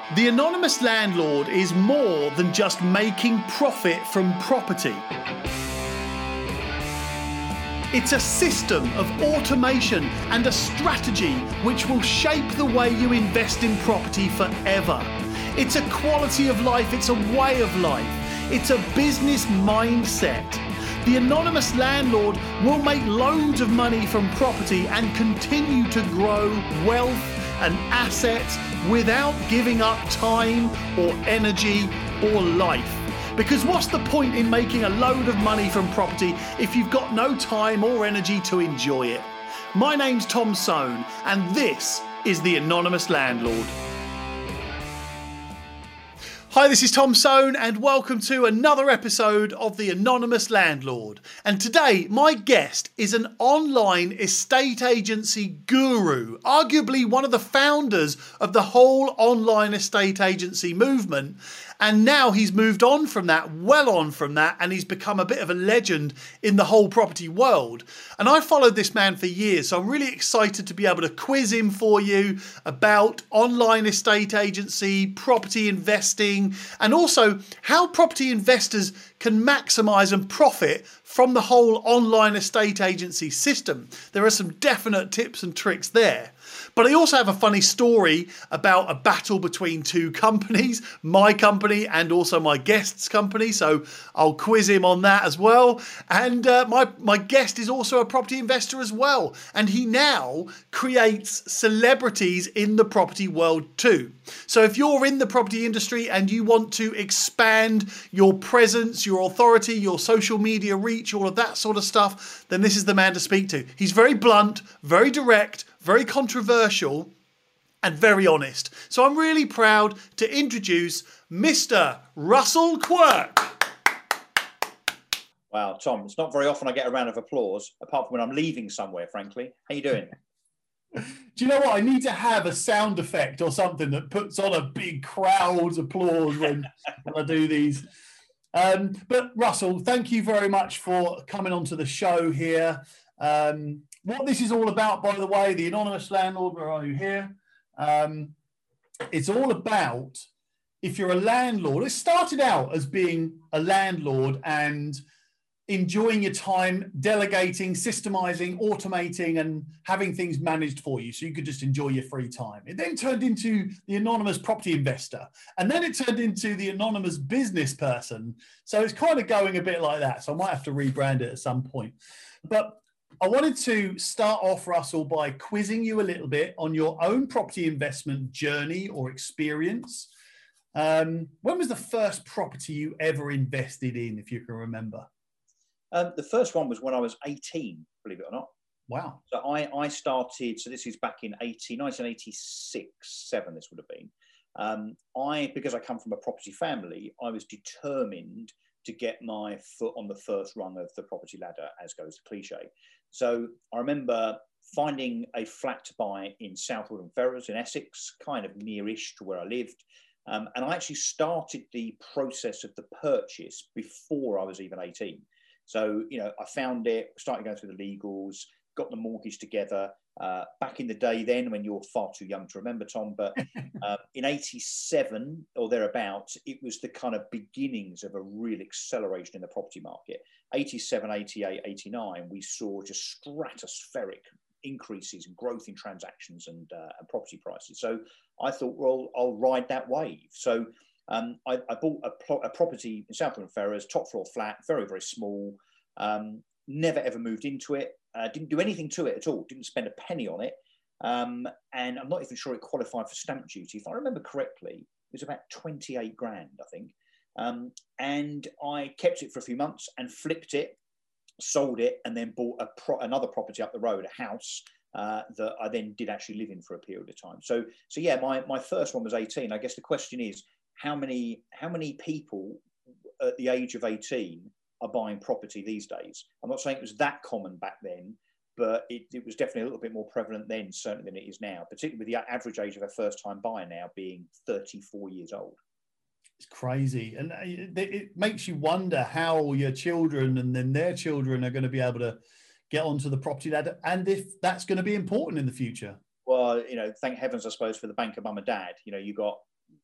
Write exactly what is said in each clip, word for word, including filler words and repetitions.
The anonymous landlord is more than just making profit from property. It's a system of automation and a strategy which will shape the way you invest in property forever. It's a quality of life, it's a way of life, it's a business mindset. The anonymous landlord will make loads of money from property and continue to grow wealth and assets without giving up time or energy or life. Because what's the point in making a load of money from property if you've got no time or energy to enjoy it? My name's Tom Soane, and this is The Anonymous Landlord. Hi, this is Tom Soane, and welcome to another episode of The Anonymous Landlord. And today, my guest is an online estate agency guru, arguably one of the founders of the whole online estate agency movement. And now he's moved on from that, well on from that, and he's become a bit of a legend in the whole property world. And I followed this man for years, so I'm really excited to be able to quiz him for you about online estate agency, property investing, and also how property investors can maximise and profit from the whole online estate agency system. There are some definite tips and tricks there. But I also have a funny story about a battle between two companies, my company and also my guest's company. So I'll quiz him on that as well. And uh, my, my guest is also a property investor as well. And he now creates celebrities in the property world too. So if you're in the property industry and you want to expand your presence, your authority, your social media reach, all of that sort of stuff, then this is the man to speak to. He's very blunt, very direct, very controversial, and very honest. So I'm really proud to introduce Mister Russell Quirk. Wow, Tom, it's not very often I get a round of applause, apart from when I'm leaving somewhere, frankly. How you doing? Do you know what? I need to have a sound effect or something that puts on a big crowd applause when, when I do these. Um, but Russell, thank you very much for coming onto the show here. Um, what this is all about, by the way, The Anonymous Landlord, where are you here? Um, it's all about, if you're a landlord, it started out as being a landlord and enjoying your time, delegating, systemizing, automating, and having things managed for you so you could just enjoy your free time. It then turned into the anonymous property investor, and then it turned into the anonymous business person. So it's kind of going a bit like that. So I might have to rebrand it at some point. But I wanted to start off, Russell, by quizzing you a little bit on your own property investment journey or experience. Um, when was the first property you ever invested in, if you can remember? Um, the first one was when I was eighteen, believe it or not. Wow. So I, I started, so this is back in nineteen eighty-six, seven, this would have been. Um, I, because I come from a property family, I was determined to get my foot on the first rung of the property ladder, as goes the cliche. So I remember finding a flat to buy in South Woodham-Ferrers in Essex, kind of nearish to where I lived. Um, and I actually started the process of the purchase before I was even eighteen. So, you know, I found it, started going through the legals, got the mortgage together. Uh, back in the day then, when you're far too young to remember, Tom, but uh, in eighty-seven or thereabouts, it was the kind of beginnings of a real acceleration in the property market. eighty-seven, eighty-eight, eighty-nine, we saw just stratospheric increases and growth in transactions and, uh, and property prices. So I thought, well, I'll ride that wave. So um, I, I bought a, pro- a property in South Woodham-Ferrers, top floor flat, very, very small, um, never ever moved into it. Uh, didn't do anything to it at all, didn't spend a penny on it. Um, and I'm not even sure it qualified for stamp duty. If I remember correctly, it was about twenty-eight grand, I think. Um, and I kept it for a few months and flipped it, sold it, and then bought a pro- another property up the road, a house uh, that I then did actually live in for a period of time. So, so yeah, my, my first one was eighteen. I guess the question is, how many, how many people at the age of eighteen are buying property these days? I'm not saying it was that common back then, but it, it was definitely a little bit more prevalent then, certainly than it is now, particularly with the average age of a first-time buyer now being thirty-four years old. It's crazy. And it makes you wonder how your children and then their children are going to be able to get onto the property ladder, and if that's going to be important in the future. Well, you know, thank heavens, I suppose, for the banker mum and dad. You know, you got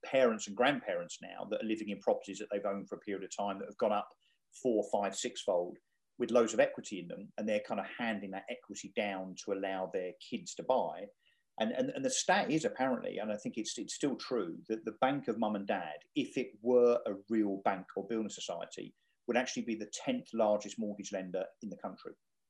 parents and grandparents now that are living in properties that they've owned for a period of time that have gone up four, five, six-fold with loads of equity in them, and they're kind of handing that equity down to allow their kids to buy. And, and, and the stat is apparently, and I think it's, it's still true, that the bank of mum and dad, if it were a real bank or building society, would actually be the tenth largest mortgage lender in the country.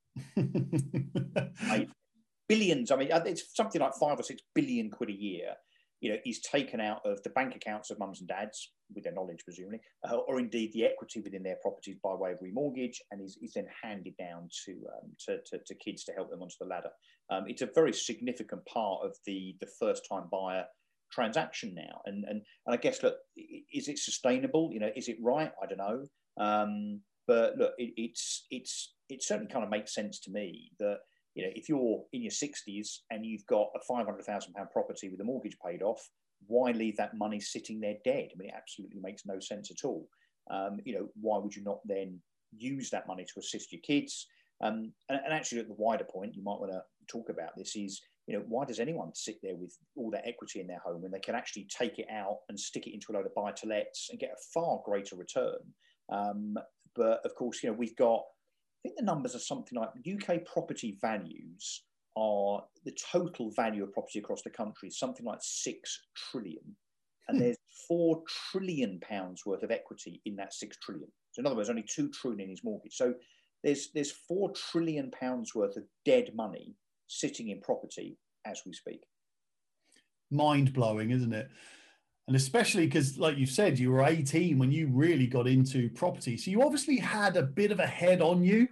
Like, billions, I mean, it's something like five or six billion quid a year, you know, is taken out of the bank accounts of mums and dads, with their knowledge, presumably, uh, or indeed the equity within their properties by way of remortgage, and is, is then handed down to, um, to, to, to kids to help them onto the ladder. Um, it's a very significant part of the, the first-time buyer transaction now. And, and, and I guess, look, is it sustainable? You know, is it right? I don't know. Um, but look, it, it's, it's, it certainly kind of makes sense to me that, you know, if you're in your sixties and you've got a five hundred thousand pound property with a mortgage paid off, why leave that money sitting there dead? I mean, it absolutely makes no sense at all. Um, you know, why would you not then use that money to assist your kids? Um, and, and actually, at the wider point, you might want to talk about this is, you know, why does anyone sit there with all that equity in their home when they can actually take it out and stick it into a load of buy-to-lets and get a far greater return? Um, but of course, you know, we've got, I think the numbers are something like U K property values are, the total value of property across the country is something like six trillion. And there's four trillion pounds worth of equity in that six trillion. So in other words, only two trillion is mortgage. So there's, there's four trillion pounds worth of dead money sitting in property as we speak. Mind blowing, isn't it? And especially because, like you said, you were eighteen when you really got into property. So you obviously had a bit of a head on you,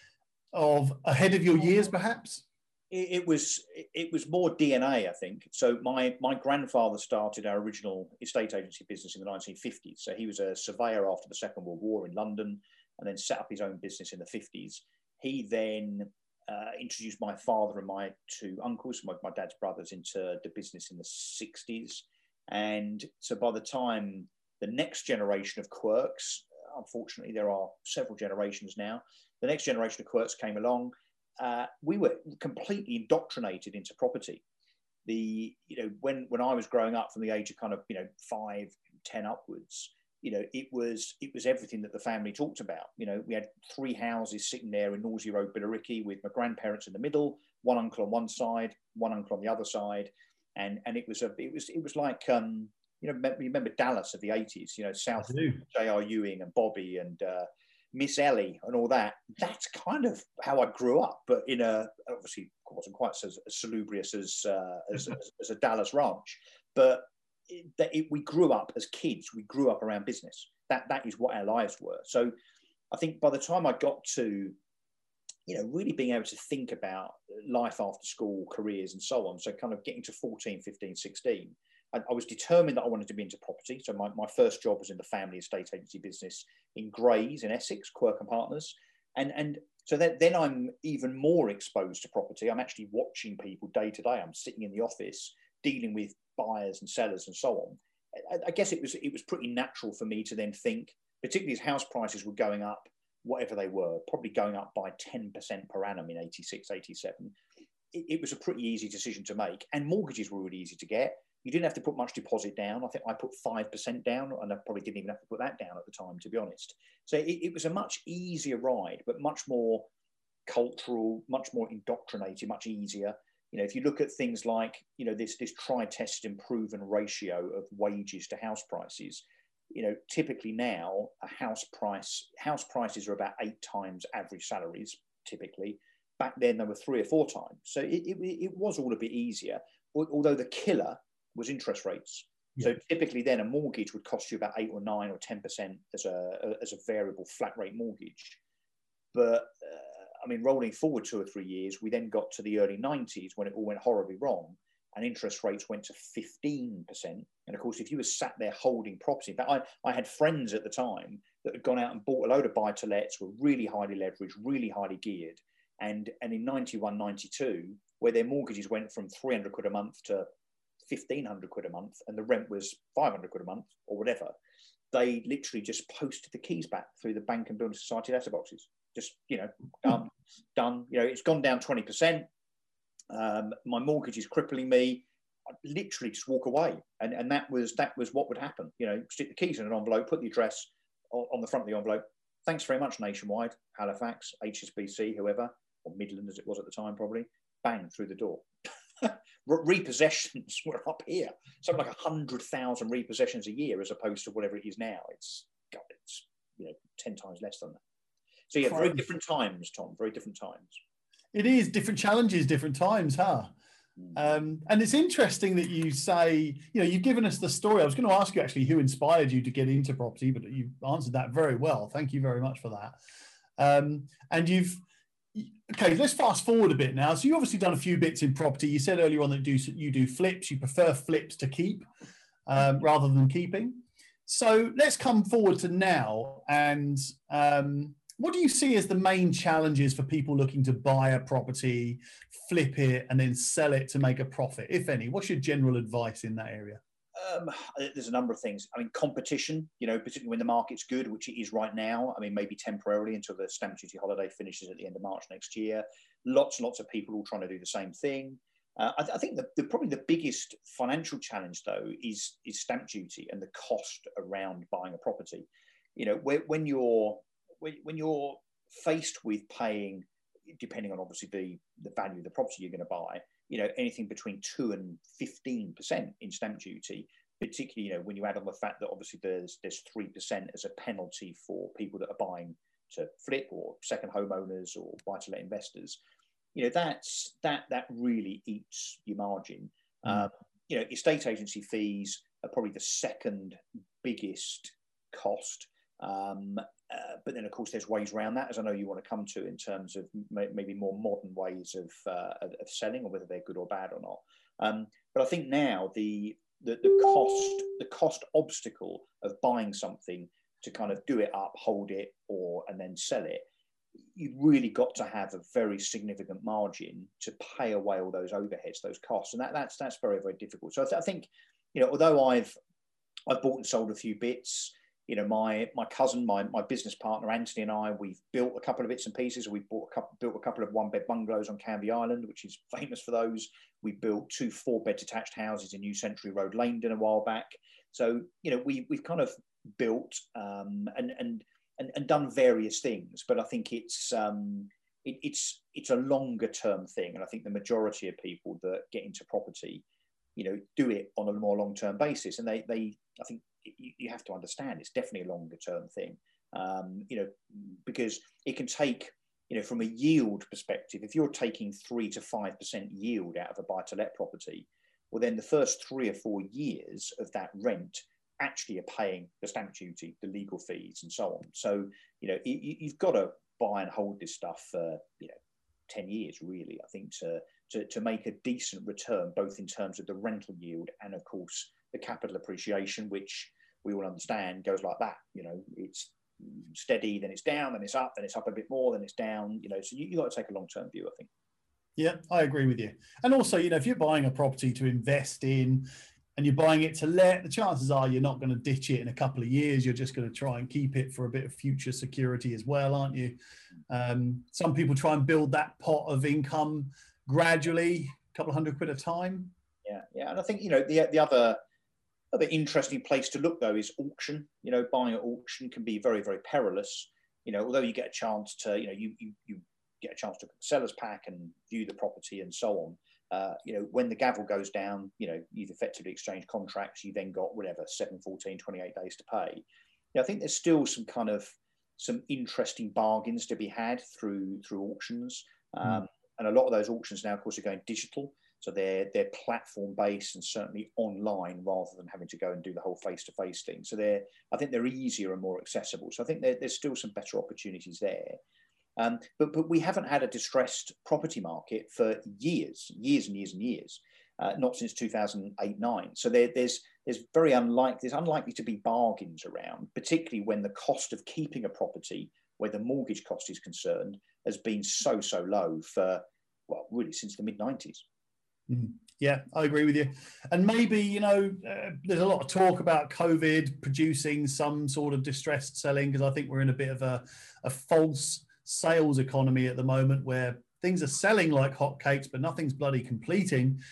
of ahead of your years, perhaps. It, it was it was more D N A, I think. So my my grandfather started our original estate agency business in the nineteen fifties. So he was a surveyor after the Second World War in London, and then set up his own business in the fifties. He then uh, introduced my father and my two uncles, my, my dad's brothers, into the business in the sixties. And so by the time the next generation of Quirks, unfortunately there are several generations now, the next generation of Quirks came along, uh, we were completely indoctrinated into property. The, you know, when, when I was growing up from the age of kind of, you know, five, ten upwards, you know, it was, it was everything that the family talked about. You know, we had three houses sitting there in Norsey Road, Billericay, with my grandparents in the middle, one uncle on one side, one uncle on the other side. And, and it was a it was it was like um, you know, remember Dallas of the eighties, you know, South, J R Ewing and Bobby and uh, Miss Ellie and all that. That's kind of how I grew up, but in a, obviously wasn't quite so salubrious as uh, as, as, as a Dallas ranch, but it, it, we grew up as kids. We grew up around business. That that is what our lives were. So I think by the time I got to, you know, really being able to think about life after school, careers and so on. So kind of getting to fourteen, fifteen, sixteen, I, I was determined that I wanted to be into property. So my, my first job was in the family estate agency business in Grays in Essex, Quirk and Partners. And, and so then, then I'm even more exposed to property. I'm actually watching people day to day. I'm sitting in the office dealing with buyers and sellers and so on. I, I guess it was, it was pretty natural for me to then think, particularly as house prices were going up, whatever they were, probably going up by ten percent per annum in eighty-six, eighty-seven. It, it was a pretty easy decision to make. And mortgages were really easy to get. You didn't have to put much deposit down. I think I put five percent down, and I probably didn't even have to put that down at the time, to be honest. So it, it was a much easier ride, but much more cultural, much more indoctrinated, much easier. You know, if you look at things like, you know, this, this try, test, and proven ratio of wages to house prices, you know, typically now a house price, house prices are about eight times average salaries, typically. Back then, they were three or four times. So it, it, it was all a bit easier, although the killer was interest rates. Yeah. So typically then a mortgage would cost you about eight or nine or ten percent as a, as a variable flat rate mortgage. But uh, I mean, rolling forward two or three years, we then got to the early nineties when it all went horribly wrong, and interest rates went to fifteen percent. And of course, if you were sat there holding property, in fact, I, I had friends at the time that had gone out and bought a load of buy-to-lets, were really highly leveraged, really highly geared. And, and in ninety-one, ninety-two, where their mortgages went from three hundred quid a month to fifteen hundred quid a month, and the rent was five hundred quid a month or whatever, they literally just posted the keys back through the bank and building society letterboxes. Just, you know, done, done. You know, it's gone down twenty percent. Um, my mortgage is crippling me. I'd literally just walk away. And, and that was that was what would happen. You know, stick the keys in an envelope, put the address on, on the front of the envelope. Thanks very much, Nationwide, Halifax, H S B C, whoever, or Midland as it was at the time, probably. Bang, through the door. Repossessions were up here. Something like one hundred thousand repossessions a year as opposed to whatever it is now. It's, God, it's you know, ten times less than that. So, yeah, very different times, Tom, very different times. It is different challenges, different times, huh? Um, and it's interesting that you say, you know, you've given us the story. I was going to ask you actually who inspired you to get into property, but you've answered that very well. Thank you very much for that. Um, and you've, okay, let's fast forward a bit now. So you've obviously done a few bits in property. You said earlier on that you do, you do flips. You prefer flips to keep um, rather than keeping. So let's come forward to now. And um, what do you see as the main challenges for people looking to buy a property, flip it, and then sell it to make a profit, if any? What's your general advice in that area? Um, there's a number of things. I mean, competition, you know, particularly when the market's good, which it is right now. I mean, maybe temporarily until the stamp duty holiday finishes at the end of March next year. Lots and lots of people all trying to do the same thing. Uh, I, I think the, the probably the biggest financial challenge, though, is is stamp duty and the cost around buying a property. You know, when, when you're when, when you're faced with paying, depending on obviously the the value of the property you're going to buy, you know, anything between two and fifteen percent in stamp duty, particularly, you know, when you add on the fact that obviously there's there's three percent as a penalty for people that are buying to flip or second homeowners or buy-to-let investors, you know, that's that that really eats your margin. Mm. Um, you know, estate agency fees are probably the second biggest cost. Um, uh, but then, of course, there's ways around that, as I know you want to come to, in terms of may, maybe more modern ways of, uh, of of selling, or whether they're good or bad or not. Um, but I think now the, the the cost the cost obstacle of buying something to kind of do it up, hold it, or and then sell it, you've really got to have a very significant margin to pay away all those overheads, those costs, and that that's that's very very difficult. So I, th- I think, you know, although I've I've bought and sold a few bits. You know, my my cousin, my my business partner, Anthony, and I, we've built a couple of bits and pieces. We've bought a couple, built a couple of one-bed bungalows on Canvey Island, which is famous for those. We built two four-bed detached houses in New Century Road, Langdon, a while back. So, you know, we we've kind of built um, and, and and and done various things. But I think it's um, it, it's it's a longer-term thing, and I think the majority of people that get into property, you know, do it on a more long-term basis, and they they I think. You, you have to understand it's definitely a longer term thing, um, you know, because it can take, you know, from a yield perspective, if you're taking three to five percent yield out of a buy to let property, well, then the first three or four years of that rent actually are paying the stamp duty, the legal fees, and so on. So, you know, you, you've got to buy and hold this stuff for, you know, ten years, really, I think, to, to, to make a decent return, both in terms of the rental yield and, of course, the capital appreciation, which we all understand goes like that. You know, it's steady, then it's down, then it's up, then it's up a bit more, then it's down, you know, so you, you got to take a long-term view, I think. Yeah, I agree with you. And also, you know, if you're buying a property to invest in and you're buying it to let, the chances are you're not going to ditch it in a couple of years. You're just going to try and keep it for a bit of future security as well, aren't you? Um, some people try and build that pot of income gradually, a couple of hundred quid a time. Yeah, yeah. And I think, you know, the, the other... Another interesting place to look, though, is auction. You know, buying at auction can be very, very perilous. You know, although you get a chance to, you know, you you, you get a chance to seller's pack and view the property and so on. Uh, you know, when the gavel goes down, you know, you've effectively exchanged contracts. You then got whatever, seven, fourteen, twenty-eight days to pay. You know, I think there's still some kind of some interesting bargains to be had through through auctions. Um, mm. And a lot of those auctions now, of course, are going digital. So they're, they're platform-based and certainly online rather than having to go and do the whole face-to-face thing. So they're, I think they're easier and more accessible. So I think there, there's still some better opportunities there. Um, but, but we haven't had a distressed property market for years, years and years and years, uh, not since two thousand eight nine. So there, there's, there's very unlikely, there's unlikely to be bargains around, particularly when the cost of keeping a property, where the mortgage cost is concerned, has been so, so low for, well, really since the mid nineties. Mm. Yeah, I agree with you. And maybe, you know, uh, there's a lot of talk about COVID producing some sort of distressed selling, because I think we're in a bit of a, a false sales economy at the moment where things are selling like hotcakes, but nothing's bloody completing.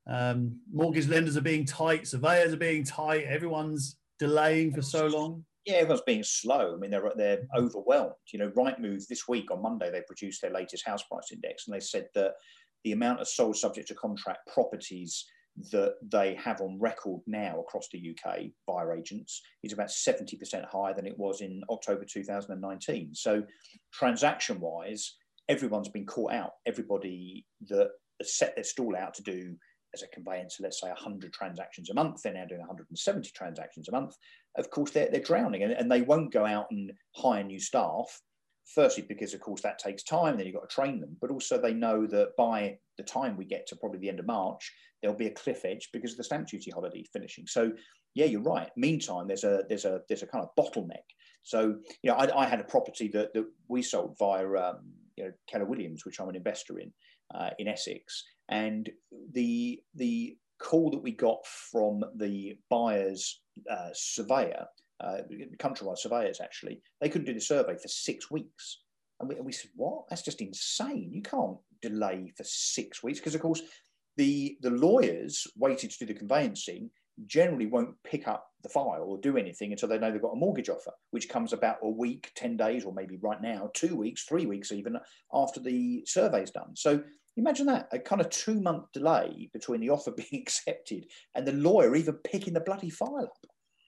Um, mortgage lenders are being tight, surveyors are being tight, everyone's delaying for so long. Yeah, everyone's being slow. I mean, they're they're overwhelmed. You know, Rightmove this week on Monday, they produced their latest house price index, and they said that the amount of sold subject to contract properties that they have on record now across the U K via agents is about seventy percent higher than it was in October two thousand nineteen. So transaction-wise, everyone's been caught out. Everybody that has set their stall out to do as a conveyancer, let's say one hundred transactions a month, they're now doing one hundred seventy transactions a month. Of course, they're, they're drowning, and, and they won't go out and hire new staff. Firstly, because of course that takes time, then you've got to train them. But also they know that by the time we get to probably the end of March, there'll be a cliff edge because of the stamp duty holiday finishing. So yeah, you're right. Meantime, there's a there's a there's a kind of bottleneck. So you know, I, I had a property that, that we sold via um, you know, Keller Williams, which I'm an investor in, uh, in Essex, and the the call that we got from the buyer's uh, surveyor. Uh, countrywide surveyors, actually, they couldn't do the survey for six weeks. And we, and we said, what? That's just insane. You can't delay for six weeks. Because, of course, the, the lawyers waited to do the conveyancing generally won't pick up the file or do anything until they know they've got a mortgage offer, which comes about a week, ten days, or maybe right now, two weeks, three weeks even after the survey's done. So imagine that, a kind of two-month delay between the offer being accepted and the lawyer even picking the bloody file up.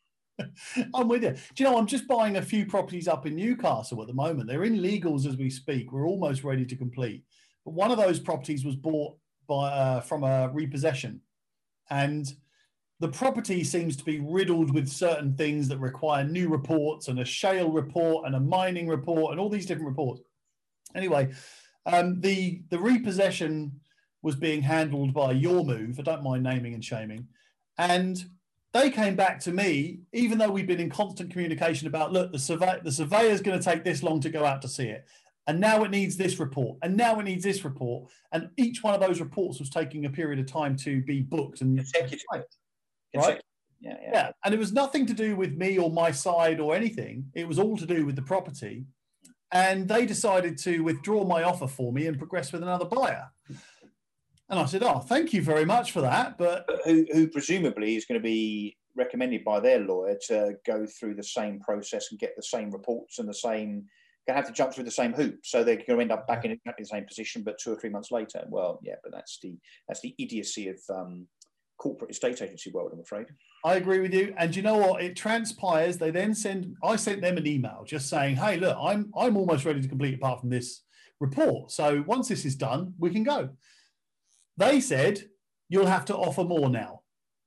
I'm with you. Do you know, I'm just buying a few properties up in Newcastle at the moment. They're in legals as we speak. We're almost ready to complete. But one of those properties was bought by uh, from a repossession. And the property seems to be riddled with certain things that require new reports, and a shale report and a mining report and all these different reports. Anyway, um, the, the repossession was being handled by Your Move. I don't mind naming and shaming. And they came back to me, even though we've been in constant communication about, look, the survey, the surveyor is going to take this long to go out to see it. And now it needs this report. And now it needs this report. And each one of those reports was taking a period of time to be booked. And consecutive. Right? Consecutive. Yeah, yeah. Yeah. And it was nothing to do with me or my side or anything. It was all to do with the property. And they decided to withdraw my offer for me and progress with another buyer. And I said, oh, thank you very much for that. But who, who presumably is going to be recommended by their lawyer to go through the same process and get the same reports and the same, going to have to jump through the same hoops. So they're going to end up back in exactly the same position, but two or three months later. Well, yeah, but that's the that's the idiocy of um, corporate estate agency world, I'm afraid. I agree with you. And you know what? It transpires. They then send, I sent them an email just saying, hey, look, I'm, I'm almost ready to complete apart from this report. So once this is done, we can go. They said, you'll have to offer more now.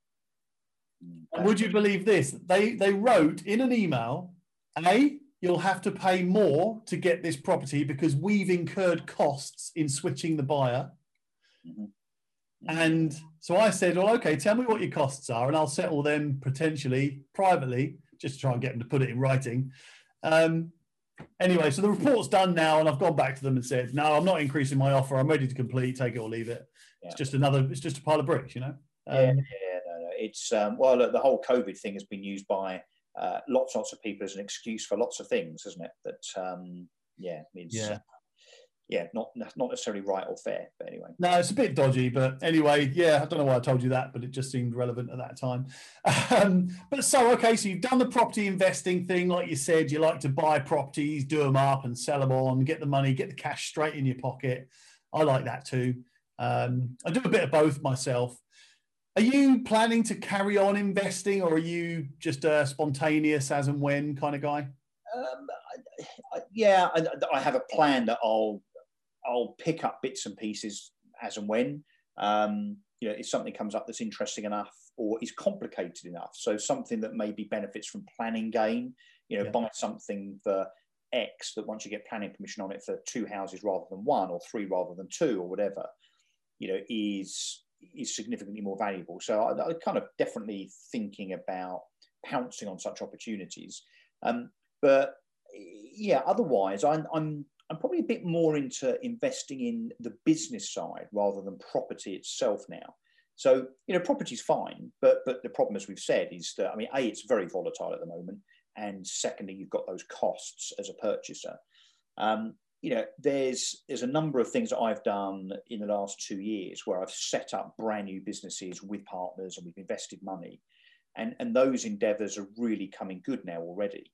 And would you believe this? They, they wrote in an email, A, you'll have to pay more to get this property because we've incurred costs in switching the buyer. Mm-hmm. And so I said, well, okay, tell me what your costs are and I'll settle them potentially privately, just to try and get them to put it in writing. Um, anyway, so the report's done now and I've gone back to them and said, no, I'm not increasing my offer. I'm ready to complete, take it or leave it. Yeah. It's just another, it's just a pile of bricks, you know? Um, yeah, yeah, no, no. It's, um, well, look, the whole COVID thing has been used by uh, lots, lots of people as an excuse for lots of things, isn't it? That, um, yeah, it's, yeah. Uh, yeah, not not necessarily right or fair, but anyway. No, it's a bit dodgy, but anyway, yeah, I don't know why I told you that, but it just seemed relevant at that time. Um, but so, okay, so you've done the property investing thing, like you said, you like to buy properties, do them up and sell them on, get the money, get the cash straight in your pocket. I like that too. Um, I do a bit of both myself. Are you planning to carry on investing, or are you just a spontaneous as and when kind of guy? Um, I, I, yeah, I, I have a plan that I'll I'll pick up bits and pieces as and when. Um, you know, if something comes up that's interesting enough or is complicated enough, so something that maybe benefits from planning gain, you know, yeah. buy something for X that once you get planning permission on it for two houses rather than one, or three rather than two, or whatever, you know, is is significantly more valuable. So I, I kind of definitely thinking about pouncing on such opportunities. Um, but yeah, otherwise, I'm, I'm I'm probably a bit more into investing in the business side rather than property itself now. So, you know, property's fine, but but the problem, as we've said, is that, I mean, A, it's very volatile at the moment, and secondly, you've got those costs as a purchaser. Um, you know, there's there's a number of things that I've done in the last two years where I've set up brand new businesses with partners and we've invested money. And, and those endeavours are really coming good now already.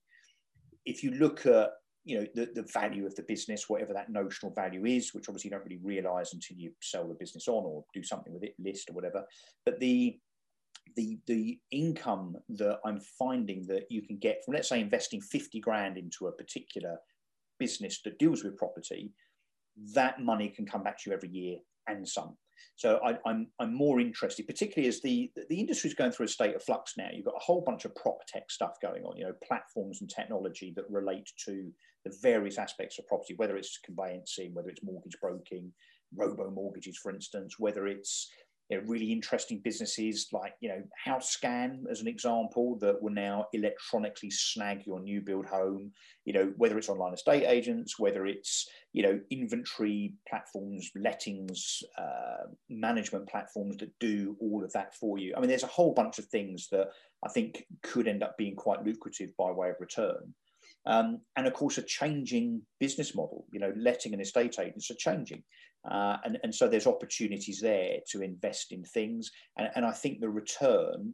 If you look at, you know, the, the value of the business, whatever that notional value is, which obviously you don't really realise until you sell the business on or do something with it, list or whatever. But the the the income that I'm finding that you can get from, let's say, investing fifty grand into a particular business that deals with property, that money can come back to you every year and some. So I, I'm I'm more interested, particularly as the the industry is going through a state of flux now. You've got a whole bunch of prop tech stuff going on, you know, platforms and technology that relate to the various aspects of property, whether it's conveyancing, whether it's mortgage broking, robo mortgages, for instance, whether it's, you know, really interesting businesses like, you know, HouseScan as an example, that will now electronically snag your new build home, you know, whether it's online estate agents, whether it's, you know, inventory platforms, lettings, uh, management platforms that do all of that for you. I mean, there's a whole bunch of things that I think could end up being quite lucrative by way of return. Um, and of course, a changing business model, you know, letting and estate agents are changing. Uh, and, and so there's opportunities there to invest in things. And, and I think the return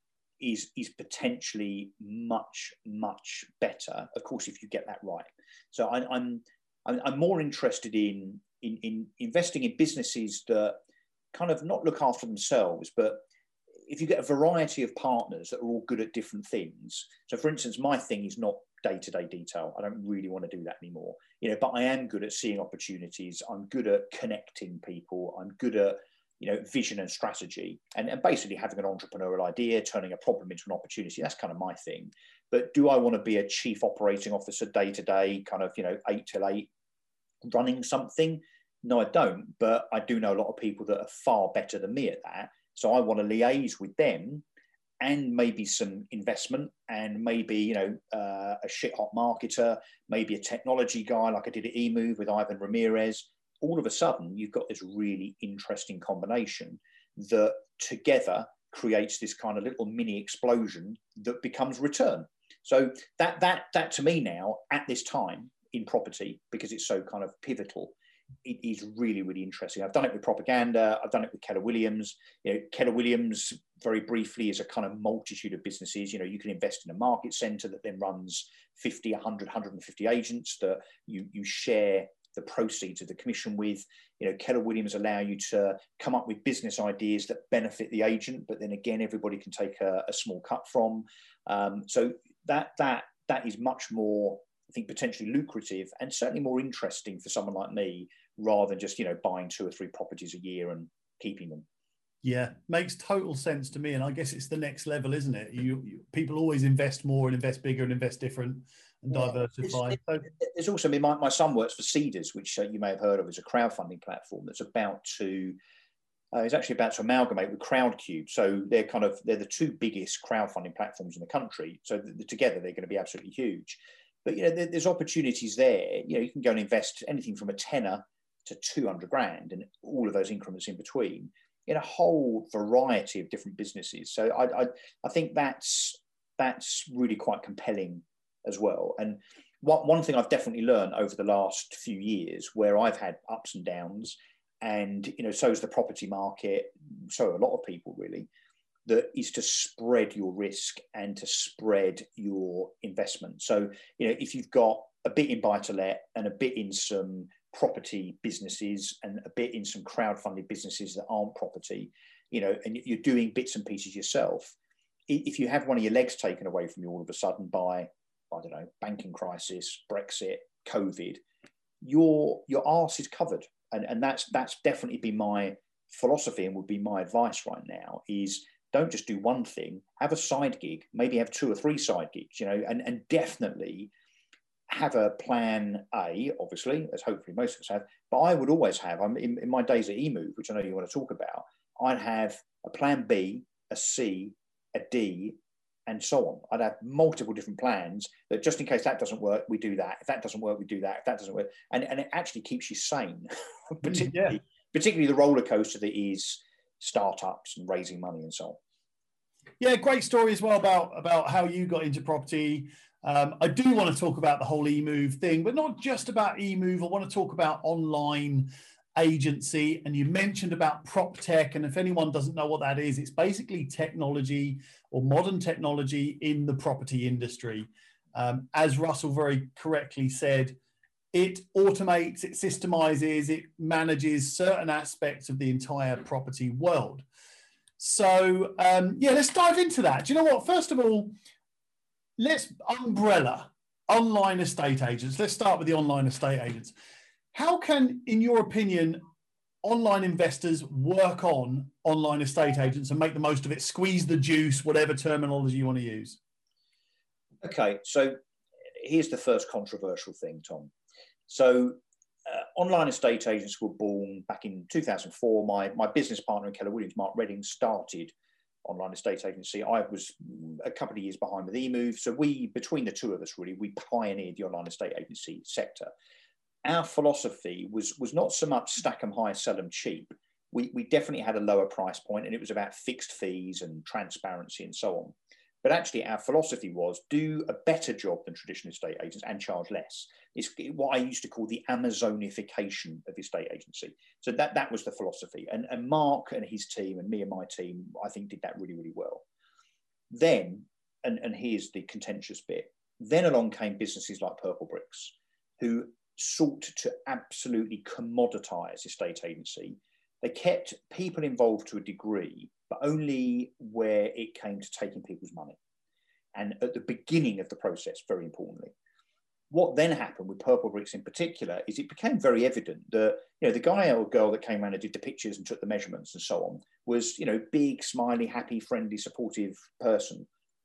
is, is potentially much, much better, of course, if you get that right. So I, I'm, I'm, I'm more interested in, in, in investing in businesses that kind of not look after themselves, but if you get a variety of partners that are all good at different things. So for instance, my thing is not day-to-day detail. I don't really want to do that anymore, you know, but I am good at seeing opportunities. I'm good at connecting people. I'm good at, you know, vision and strategy, and, and basically having an entrepreneurial idea, turning a problem into an opportunity. That's kind of my thing. But do I want to be a chief operating officer day-to-day, kind of, you know, eight till eight running something? No, I don't. But I do know a lot of people that are far better than me at that. So I want to liaise with them, and maybe some investment, and maybe, you know, uh, a shit hot marketer, maybe a technology guy like I did at eMove with Ivan Ramirez. All of a sudden, you've got this really interesting combination that together creates this kind of little mini explosion that becomes return. So that that that to me now, at this time in property, because it's so kind of pivotal, it is really, really interesting. I've done it with propaganda. I've done it with Keller Williams. You know, Keller Williams, very briefly, is a kind of multitude of businesses. You know, you can invest in a market center that then runs fifty, one hundred, one hundred fifty agents that you, you share the proceeds of the commission with. You know, Keller Williams allow you to come up with business ideas that benefit the agent, but then again, everybody can take a, a small cut from. Um, so that that that is much more, I think, potentially lucrative and certainly more interesting for someone like me, rather than just, you know, buying two or three properties a year and keeping them. Yeah, makes total sense to me. And I guess it's the next level, isn't it? You, you people always invest more and invest bigger and invest different and yeah, diversify. It's, it, it's also, I mean, my, my son works for Cedars, which uh, you may have heard of as a crowdfunding platform that's about to, uh, is actually about to amalgamate with Crowdcube. So they're kind of, they're the two biggest crowdfunding platforms in the country. So the, together they're going to be absolutely huge. But, you know, there, there's opportunities there. You know, you can go and invest anything from a tenner to two hundred grand and all of those increments in between in a whole variety of different businesses. So I, I, I think that's, that's really quite compelling as well. And one, one thing I've definitely learned over the last few years, where I've had ups and downs, and, you know, so is the property market, so a lot of people really, that is to spread your risk and to spread your investment. So, you know, if you've got a bit in buy-to-let and a bit in some property businesses and a bit in some crowdfunded businesses that aren't property, you know, and you're doing bits and pieces yourself, if you have one of your legs taken away from you all of a sudden by, I don't know, banking crisis, Brexit, COVID, your your arse is covered. And, and that's that's definitely been my philosophy and would be my advice right now, is don't just do one thing, have a side gig, maybe have two or three side gigs, you know, and, and definitely have a plan A, obviously, as hopefully most of us have, but I would always have, I'm in, in my days at eMove, which I know you want to talk about, I'd have a plan B, a C, a D, and so on. I'd have multiple different plans that just in case that doesn't work, we do that. If that doesn't work, we do that. If that doesn't work, and, and it actually keeps you sane, particularly, yeah. particularly the roller coaster that is startups and raising money and so on. Yeah, great story as well about, about how you got into property. Um, I do want to talk about the whole eMove thing, but not just about eMove. I want to talk about online agency. And you mentioned about prop tech. And if anyone doesn't know what that is, it's basically technology or modern technology in the property industry. Um, as Russell very correctly said, it automates, it systemizes, it manages certain aspects of the entire property world. So um, yeah, let's dive into that. Do you know what? First of all, let's umbrella online estate agents. Let's start with the online estate agents. How can, in your opinion, online investors work on online estate agents and make the most of it, squeeze the juice, whatever terminology you want to use? Okay, so here's the first controversial thing, Tom. So uh, online estate agents were born back in two thousand four. My, my business partner in Keller Williams, Mark Redding, started online estate agency. I was a couple of years behind with eMove. So we, between the two of us, really, we pioneered the online estate agency sector. Our philosophy was, was not so much stack them high, sell them cheap. We, we definitely had a lower price point, and it was about fixed fees and transparency and so on. But actually our philosophy was do a better job than traditional estate agents and charge less. It's what I used to call the Amazonification of estate agency. So that, that was the philosophy. And, and Mark and his team and me and my team, I think, did that really, really well. Then, and, and here's the contentious bit, then along came businesses like Purplebricks, who sought to absolutely commoditize estate agency. They kept people involved to a degree, but only where it came to taking people's money. And at the beginning of the process, very importantly. What then happened with Purplebricks in particular is it became very evident that, you know, the guy or girl that came around and did the pictures and took the measurements and so on was, you know, big, smiley, happy, friendly, supportive person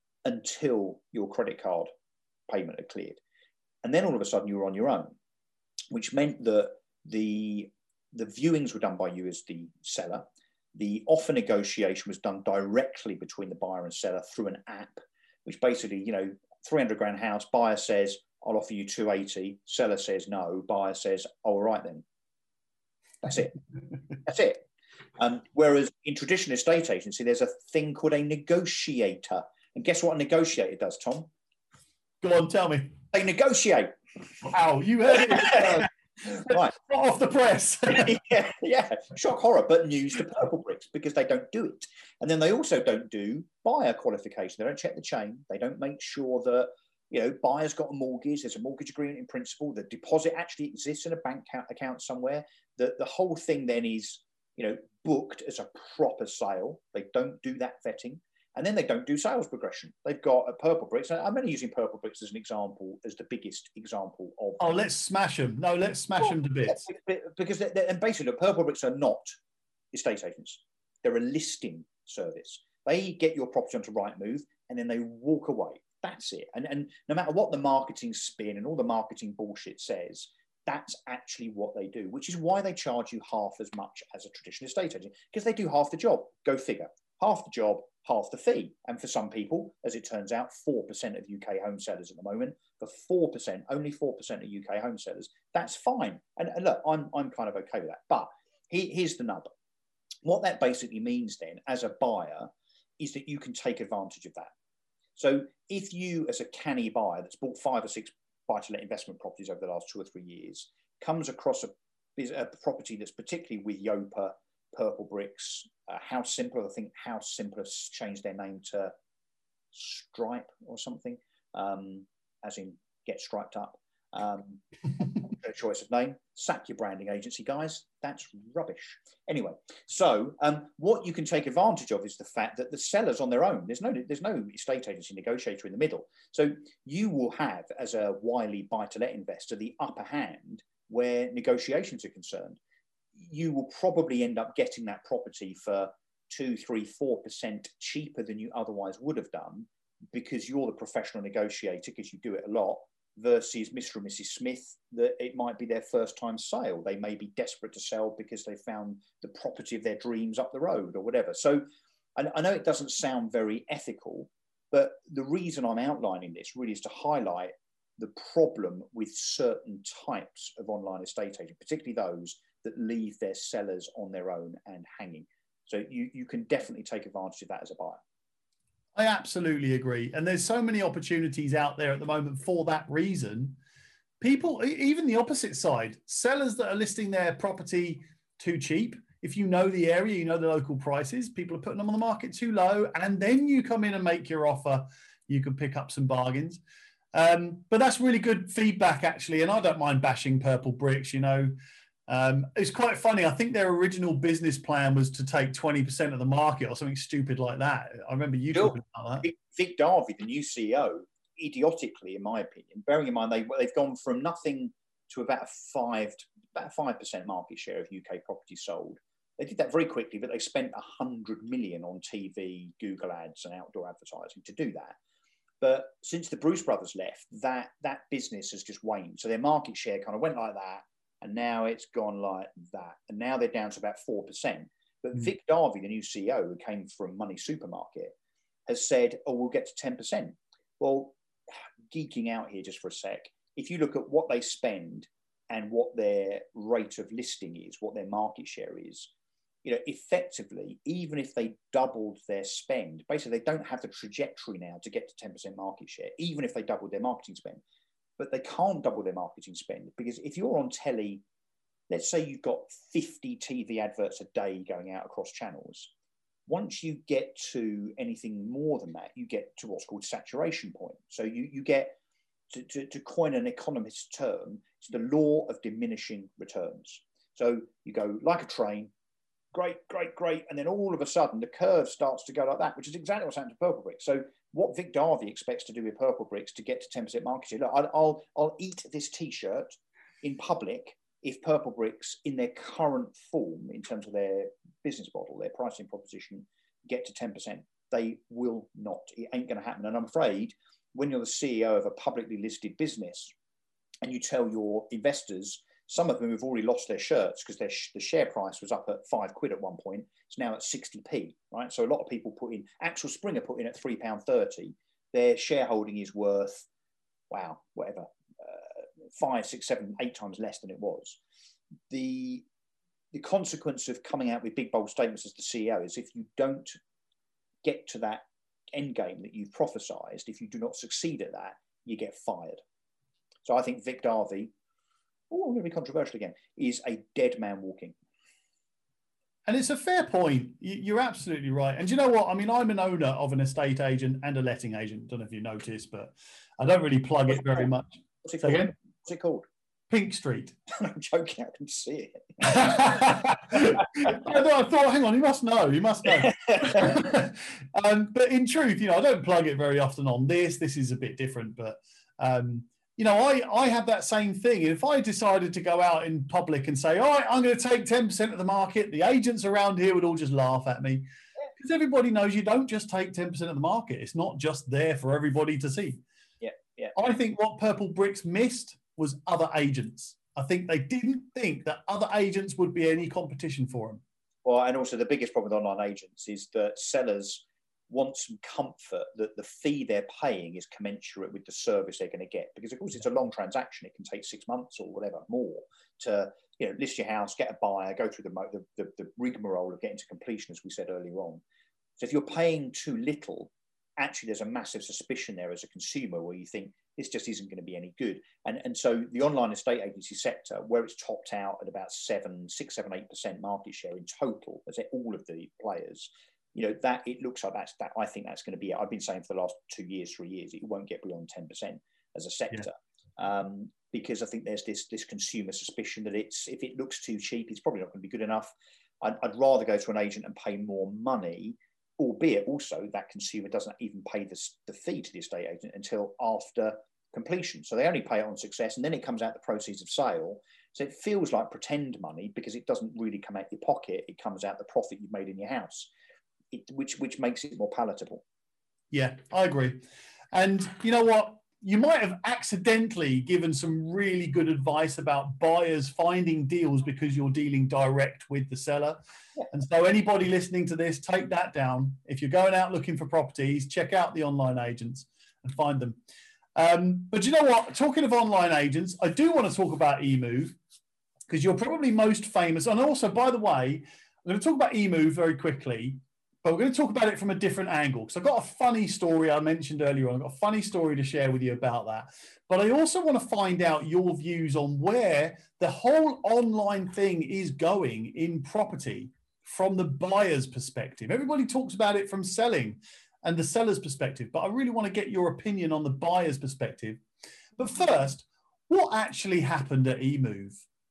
until your credit card payment had cleared. And then all of a sudden you were on your own, which meant that the, the viewings were done by you as the seller. The offer negotiation was done directly between the buyer and seller through an app, which basically, you know, three hundred grand house, buyer says, I'll offer you two eighty, seller says no, buyer says, oh, all right then. That's it. That's it. Um, whereas in traditional estate agency, there's a thing called a negotiator. And guess what a negotiator does, Tom? Go on, tell me. They negotiate. Wow, you heard it. Right. Not off the press. yeah, yeah, shock horror, but news to Purplebricks because they don't do it. And then they also don't do buyer qualification. They don't check the chain. They don't make sure that, you know, buyer's got a mortgage, there's a mortgage agreement in principle, the deposit actually exists in a bank account somewhere. The, the whole thing then is, you know, booked as a proper sale. They don't do that vetting. And then they don't do sales progression. They've got a Purplebricks. I'm only using Purplebricks as an example, as the biggest example of. Oh, let's smash them. No, let's smash well, them to bits. Because they're, they're, and basically, Purplebricks are not estate agents. They're a listing service. They get your property onto Rightmove and then they walk away. That's it. And, and no matter what the marketing spin and all the marketing bullshit says, that's actually what they do, which is why they charge you half as much as a traditional estate agent, because they do half the job. Go figure. Half the job, half the fee. And for some people, as it turns out, four percent of U K home sellers at the moment, for four percent, only four percent of U K home sellers, that's fine. And, and look, I'm, I'm kind of okay with that. But he, here's the nub. What that basically means then, as a buyer, is that you can take advantage of that. So if you, as a canny buyer that's bought five or six buy-to-let investment properties over the last two or three years, comes across a, a property that's particularly with Yopa, Purplebricks, uh, House Simpler, I think House Simpler has changed their name to Stripe or something, um, as in get striped up. Um, a choice of name. Sack your branding agency, guys. That's rubbish. Anyway, so um, what you can take advantage of is the fact that the sellers on their own, there's no, there's no estate agency negotiator in the middle. So you will have, as a wily buy-to-let investor, the upper hand where negotiations are concerned. You will probably end up getting that property for two, three, four percent cheaper than you otherwise would have done because you're the professional negotiator, because you do it a lot, versus Mister and Missus Smith, that it might be their first time sale. They may be desperate to sell because they found the property of their dreams up the road or whatever. So I, I know it doesn't sound very ethical, but the reason I'm outlining this really is to highlight the problem with certain types of online estate agents, particularly those that leave their sellers on their own and hanging. So you, you can definitely take advantage of that as a buyer. I absolutely agree. And there's so many opportunities out there at the moment for that reason. People, e- even the opposite side, sellers that are listing their property too cheap. If you know the area, you know the local prices, people are putting them on the market too low, and then you come in and make your offer, you can pick up some bargains. Um, but that's really good feedback, actually. And I don't mind bashing Purple Bricks, you know. Um, it's quite funny. I think their original business plan was to take twenty percent of the market or something stupid like that. I remember you Still, talking about that. Vic, Vic Darby, the new C E O, idiotically, in my opinion, bearing in mind they, they've gone from nothing to about a five, about five percent market share of U K property sold. They did that very quickly, but they spent a hundred million on T V, Google ads, and outdoor advertising to do that. But since the Bruce brothers left, that that business has just waned. So their market share kind of went like that, and now it's gone like that. And now they're down to about four percent. But mm. Vic Darby, the new C E O, who came from Money Supermarket, has said, oh, we'll get to ten percent. Well, geeking out here just for a sec, if you look at what they spend and what their rate of listing is, what their market share is, you know, effectively, even if they doubled their spend, basically they don't have the trajectory now to get to ten percent market share, even if they doubled their marketing spend. But they can't double their marketing spend because if you're on telly, let's say you've got fifty T V adverts a day going out across channels. Once you get to anything more than that, you get to what's called saturation point. So you, you get, to, to, to coin an economist's term, it's the law of diminishing returns. So you go like a train, great, great, great. And then all of a sudden the curve starts to go like that, which is exactly what's happened to Purple Bricks. So what Vic Darby expects to do with Purple Bricks to get to ten percent market share, look, I'll, I'll, I'll eat this t-shirt in public if Purple Bricks in their current form, in terms of their business model, their pricing proposition, get to ten percent. They will not. It ain't going to happen. And I'm afraid when you're the C E O of a publicly listed business and you tell your investors, some of them have already lost their shirts because their sh the share price was up at five quid at one point. It's now at sixty p, right? So a lot of people put in, Axel Springer put in at three pounds thirty. Their shareholding is worth, wow, whatever, uh, five, six, seven, eight times less than it was. The, the consequence of coming out with big, bold statements as the C E O is if you don't get to that end game that you've prophesized, if you do not succeed at that, you get fired. So I think Vic Darby, oh, I'm going to be controversial again, is a dead man walking. And it's a fair point. You're absolutely right. And you know what? I mean, I'm an owner of an estate agent and a letting agent. Don't know if you noticed, but I don't really plug What's it very called? much. What's it called? Again? What's it called? Pink Street. I'm joking. I can see it. I thought, hang on, you must know. You must know. um, but in truth, you know, I don't plug it very often on this. This is a bit different, but um, you know, I, I have that same thing. If I decided to go out in public and say, all right, I'm going to take ten percent of the market, the agents around here would all just laugh at me because everybody knows you don't just take ten percent of the market. It's not just there for everybody to see. Yeah, yeah. I think what Purple Bricks missed was other agents. I think they didn't think that other agents would be any competition for them. Well, and also the biggest problem with online agents is that sellers want some comfort that the fee they're paying is commensurate with the service they're going to get. Because of course it's a long transaction. It can take six months or whatever more to, you know, list your house, get a buyer, go through the, the, the, the rigmarole of getting to completion, as we said earlier on. So if you're paying too little, actually there's a massive suspicion there as a consumer where you think this just isn't going to be any good. And, and so the online estate agency sector, where it's topped out at about seven, six, seven, eight percent market share in total, as all of the players, you know, that it looks like that's that. I think that's going to be it. I've been saying for the last two years, three years, it won't get beyond ten percent as a sector. Yeah. Um, because I think there's this this consumer suspicion that it's if it looks too cheap, it's probably not going to be good enough. I'd, I'd rather go to an agent and pay more money, albeit also that consumer doesn't even pay the, the fee to the estate agent until after completion. So they only pay it on success and then it comes out the proceeds of sale. So it feels like pretend money because it doesn't really come out your pocket. It comes out the profit you've made in your house, it, which, which makes it more palatable. Yeah, I agree. And you know what? You might have accidentally given some really good advice about buyers finding deals because you're dealing direct with the seller. Yeah. And so anybody listening to this, take that down. If you're going out looking for properties, check out the online agents and find them. Um, but you know what? Talking of online agents, I do want to talk about eMove because you're probably most famous. And also, by the way, I'm going to talk about eMove very quickly. but we're going to talk about it from a different angle because I've got a funny story I mentioned earlier on. I've got a funny story to share with you about that. But I also want to find out your views on where the whole online thing is going in property from the buyer's perspective. Everybody talks about it from selling and the seller's perspective, but I really want to get your opinion on the buyer's perspective. But first, what actually happened at eMove?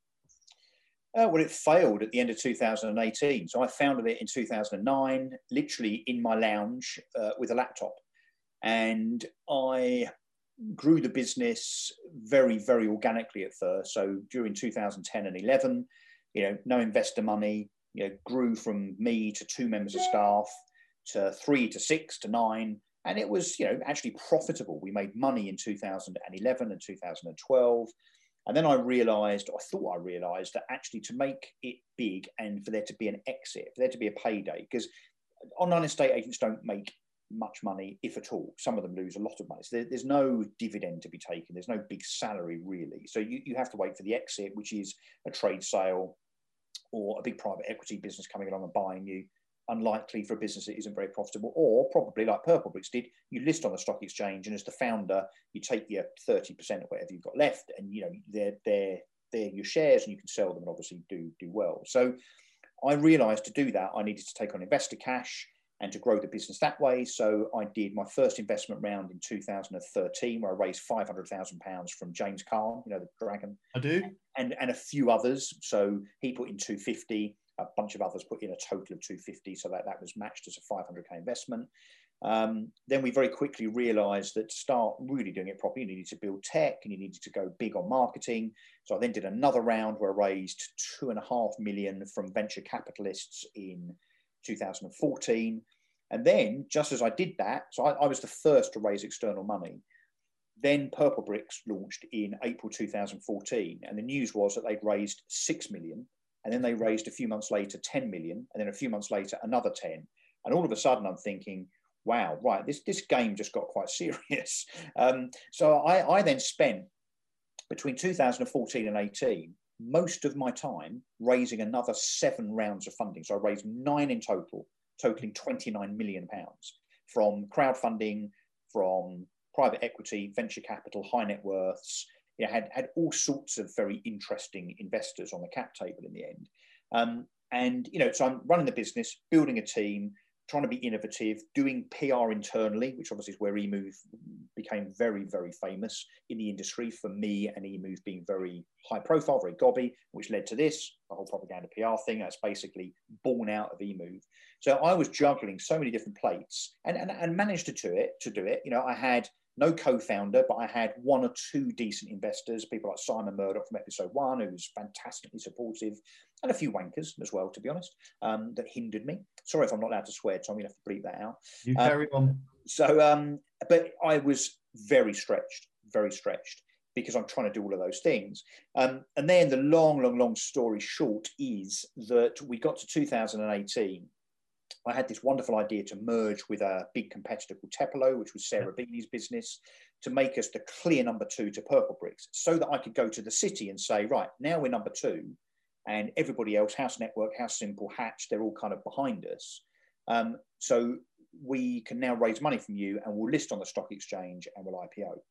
Uh, well, it failed at the end of two thousand eighteen. So I founded it in two thousand nine, literally in my lounge uh, with a laptop. And I grew the business very, very organically at first. So during two thousand ten and eleven, you know, no investor money, you know, grew from me to two members of staff to three to six to nine. And it was, you know, actually profitable. We made money in two thousand eleven and two thousand twelve. And then I realized, I thought I realized that actually to make it big and for there to be an exit, for there to be a payday, because online estate agents don't make much money, if at all. Some of them lose a lot of money. So there, there's no dividend to be taken. There's no big salary really. So you, you have to wait for the exit, which is a trade sale or a big private equity business coming along and buying you. Unlikely for a business that isn't very profitable, or probably like Purplebricks did, you list on the stock exchange, and as the founder, you take your thirty percent of whatever you've got left, and you know they're they're they're your shares, and you can sell them and obviously do do well. So I realised to do that, I needed to take on investor cash and to grow the business that way. So I did my first investment round in two thousand thirteen, where I raised five hundred thousand pounds from James Kahn, you know, the dragon. I do, and and a few others. So he put in two hundred fifty. A bunch of others put in a total of two hundred fifty, so that, that was matched as a five hundred K investment. Um, then we very quickly realised that to start really doing it properly, you needed to build tech and you needed to go big on marketing. So I then did another round where I raised two and a half million from venture capitalists in two thousand fourteen. And then just as I did that, so I, I was the first to raise external money. Then Purplebricks launched in April two thousand fourteen, and the news was that they'd raised six million. And then they raised a few months later ten million, and then a few months later another ten. And all of a sudden I'm thinking, wow, right, this, this game just got quite serious. Um, so I, I then spent between two thousand fourteen and eighteen, most of my time raising another seven rounds of funding. So I raised nine in total, totaling twenty-nine million pounds from crowdfunding, from private equity, venture capital, high net worths. You know, had, had all sorts of very interesting investors on the cap table in the end. Um, and, you know, so I'm running the business, building a team, trying to be innovative, doing P R internally, which obviously is where eMove became very, very famous in the industry for me, and eMove being very high profile, very gobby, which led to this, the whole propaganda P R thing. That's basically born out of eMove. So I was juggling so many different plates and, and, and managed to do it, to do it. You know, I had no co-founder, but I had one or two decent investors, people like Simon Murdoch from episode one, who was fantastically supportive, and a few wankers as well, to be honest, um, that hindered me. Sorry if I'm not allowed to swear, Tom, you'll have to bleep that out. You carry um, on. So, um, but I was very stretched, very stretched, because I'm trying to do all of those things. Um, and then the long, long, long story short is that we got to two thousand eighteen. I had this wonderful idea to merge with a big competitor called Tepelo, which was Sarah yeah. Beanie's business, to make us the clear number two to Purplebricks, so that I could go to the city and say, right, now we're number two, and everybody else, House Network, House Simple, Hatch, they're all kind of behind us. Um, so we can now raise money from you, and we'll list on the stock exchange and we'll I P O.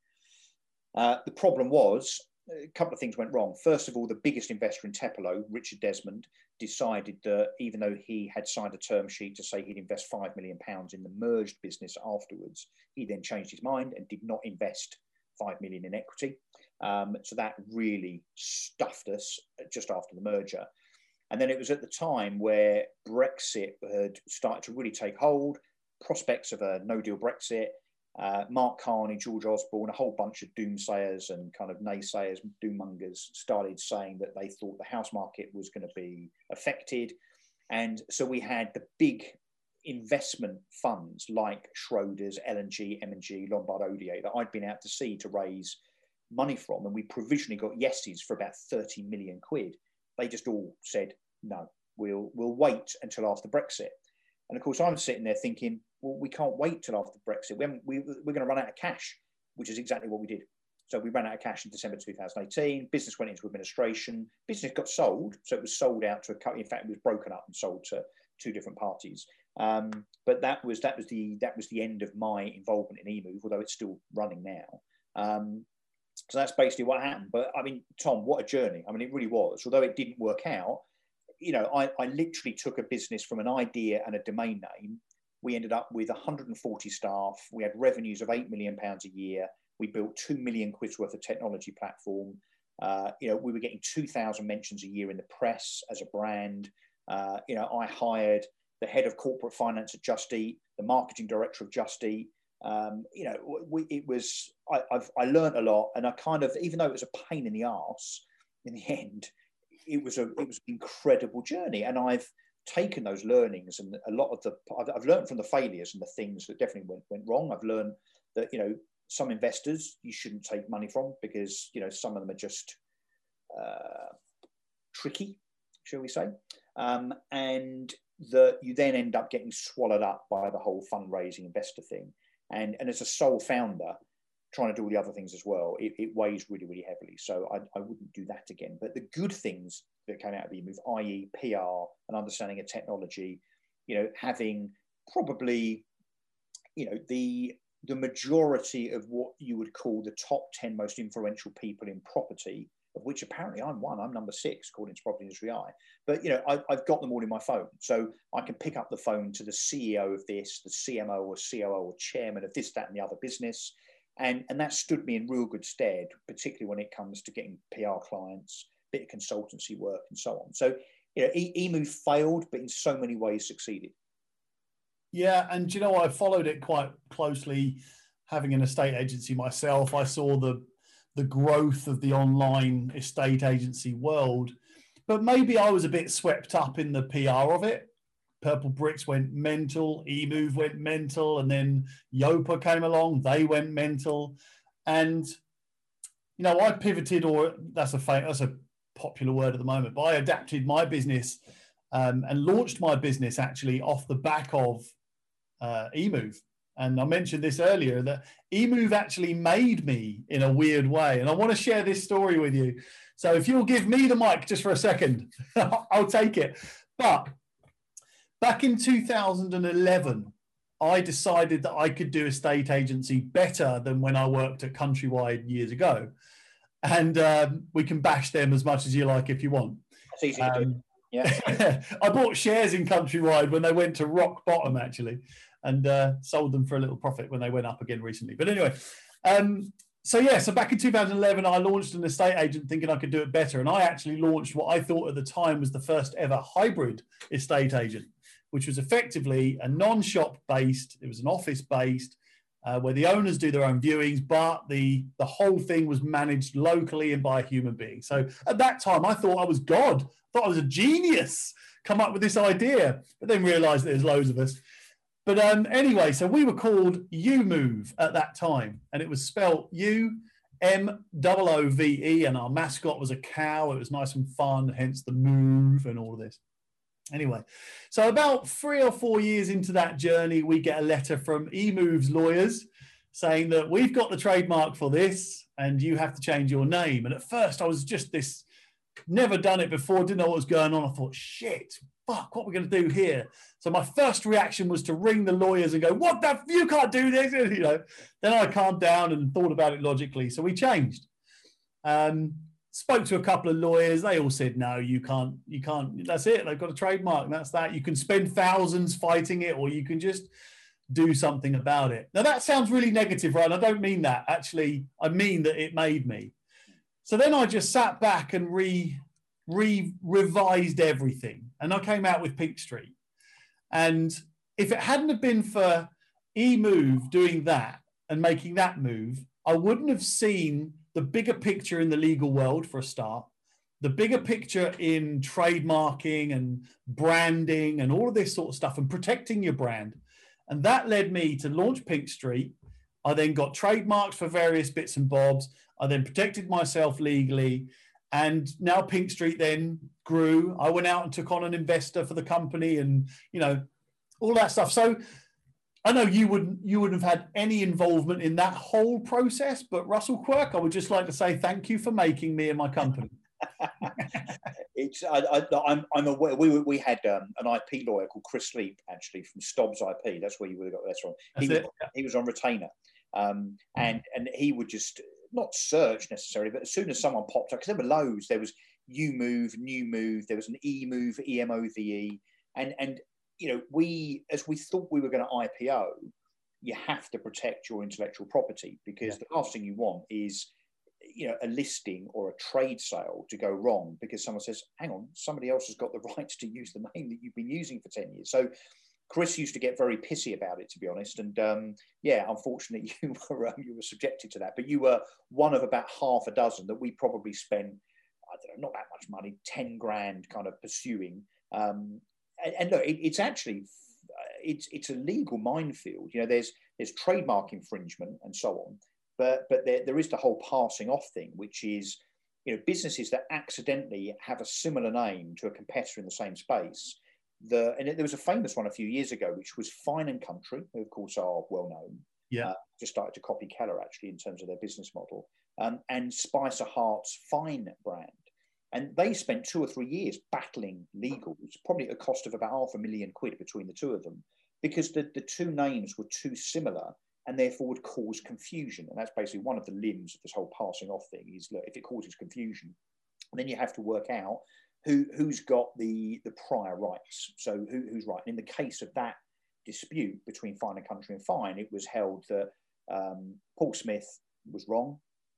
Uh, the problem was, a couple of things went wrong. First of all, the biggest investor in Tepelo, Richard Desmond, decided that even though he had signed a term sheet to say he'd invest five million pounds in the merged business afterwards, he then changed his mind and did not invest five million in equity. Um, so that really stuffed us just after the merger. And then it was at the time where Brexit had started to really take hold, prospects of a no-deal Brexit. Uh, Mark Carney, George Osborne, a whole bunch of doomsayers and kind of naysayers, doommongers started saying that they thought the house market was going to be affected. And so we had the big investment funds like Schroders, L and G, M and G, Lombard Odier that I'd been out to see to raise money from. And we provisionally got yeses for about thirty million quid. They just all said, no, we'll, we'll wait until after Brexit. And of course, I'm sitting there thinking, well, we can't wait till after Brexit. We we, we're going to run out of cash, which is exactly what we did. So we ran out of cash in December two thousand eighteen. Business went into administration. Business got sold. So it was sold out to a company. In fact, it was broken up and sold to two different parties. Um, but that was that was the that was the end of my involvement in eMove, although it's still running now. Um, so that's basically what happened. But I mean, Tom, what a journey! I mean, it really was. Although it didn't work out, you know, I, I literally took a business from an idea and a domain name. We ended up with one hundred forty staff. We had revenues of eight million pounds a year. We built two million quid's worth of technology platform. Uh, you know, we were getting two thousand mentions a year in the press as a brand. Uh, you know, I hired the head of corporate finance at Just Eat, the marketing director of Just Eat. Um, you know, we, it was, I, I've, I learned a lot, and I kind of, even though it was a pain in the arse, in the end, it was a, it was an incredible journey. And I've taken those learnings, and a lot of the, I've, I've learned from the failures and the things that definitely went, went wrong. I've learned that, you know, some investors you shouldn't take money from, because, you know, some of them are just uh, tricky, shall we say. Um, and that you then end up getting swallowed up by the whole fundraising investor thing. And, and as a sole founder, trying to do all the other things as well, it, it weighs really, really heavily. So I, I wouldn't do that again. But the good things that came out of eMove, that is P R, an understanding of technology, you know, having probably, you know, the, the majority of what you would call the top ten most influential people in property, of which apparently I'm one, I'm number six, according to Property Industry Eye. But, you know, I, I've got them all in my phone. So I can pick up the phone to the C E O of this, the C M O or C O O or chairman of this, that, and the other business. And, and that stood me in real good stead, particularly when it comes to getting P R clients, bit of consultancy work and so on. So, you know, e- eMove failed, but in so many ways succeeded. Yeah, and you know, I followed it quite closely, having an estate agency myself. I saw the the growth of the online estate agency world, but maybe I was a bit swept up in the P R of it. Purple Bricks went mental, eMove went mental, and then Yopa came along, they went mental. And, you know, I pivoted, or that's a that's a popular word at the moment, but I adapted my business um, and launched my business actually off the back of uh, eMove. And I mentioned this earlier, that eMove actually made me in a weird way. And I want to share this story with you. So if you'll give me the mic just for a second, I'll take it. But back in two thousand eleven, I decided that I could do estate agency better than when I worked at Countrywide years ago. And um, we can bash them as much as you like if you want. It's easy to um, do. Yeah. I bought shares in Countrywide when they went to rock bottom, actually, and uh, sold them for a little profit when they went up again recently. But anyway, um, so yeah, so back in two thousand eleven, I launched an estate agent thinking I could do it better. And I actually launched what I thought at the time was the first ever hybrid estate agent, which was effectively a non-shop based, it was an office based, uh, where the owners do their own viewings, but the, the whole thing was managed locally and by a human being. So at that time, I thought I was God. I thought I was a genius, come up with this idea, but then realized there's loads of us. But um, anyway, so we were called uMove at that time, and it was spelt U M O O V E, and our mascot was a cow. It was nice and fun, hence the move and all of this. Anyway, so about three or four years into that journey, we get a letter from eMove's lawyers saying that we've got the trademark for this and you have to change your name. And at first I was just this, never done it before, didn't know what was going on. I thought, shit, fuck, what are we going to do here? So my first reaction was to ring the lawyers and go, what the, you can't do this. You know, then I calmed down and thought about it logically. So we changed. Um, Spoke to a couple of lawyers. They all said, no, you can't, you can't, that's it. They've got a trademark. That's that. You can spend thousands fighting it, or you can just do something about it. Now that sounds really negative, right? I don't mean that. Actually, I mean that it made me. So then I just sat back and re, re revised everything. And I came out with Pink Street. And if it hadn't have been for eMove doing that and making that move, I wouldn't have seen the bigger picture in the legal world, for a start, the bigger picture in trademarking and branding and all of this sort of stuff and protecting your brand. And that led me to launch Pink Street. I then got trademarks for various bits and bobs. I then protected myself legally. And now Pink Street then grew. I went out and took on an investor for the company and, you know, all that stuff. So I know you wouldn't you wouldn't have had any involvement in that whole process, but Russell Quirk, I would just like to say thank you for making me and my company. it's I, I, I'm I'm aware. We we had um, an I P lawyer called Chris Leap, actually, from Stobbs I P. That's where you would have got that from. He was, he was on retainer, um, and and he would just not search necessarily, but as soon as someone popped up, because there were loads. There was U-Move, New Move. There was an E-Move, E M O V E, and and you know, we as we thought we were going to I P O, you have to protect your intellectual property, because yeah. the last thing you want is, you know, a listing or a trade sale to go wrong because someone says, hang on, somebody else has got the rights to use the name that you've been using for ten years. So Chris used to get very pissy about it, to be honest. And um, yeah, unfortunately, you were um, you were subjected to that. But you were one of about half a dozen that we probably spent, I don't know, not that much money, ten grand kind of pursuing. Um, and, and look, it, it's actually, it's it's a legal minefield. You know, there's there's trademark infringement and so on. But but there, there is the whole passing off thing, which is, you know, businesses that accidentally have a similar name to a competitor in the same space. The, and there was a famous one a few years ago, which was Fine and Country, who of course are well known. Yeah, uh, just started to copy Keller actually in terms of their business model, um, and Spicer Hart's Fine brand, and they spent two or three years battling legal, which probably at a cost of about half a million quid between the two of them, because the, the two names were too similar and therefore would cause confusion. And that's basically one of the limbs of this whole passing off thing is, look, if it causes confusion, then you have to work out who, who's got the, the prior rights. So who, who's right. And in the case of that dispute between Fine and Country and Fine, it was held that um, Paul Smith was wrong.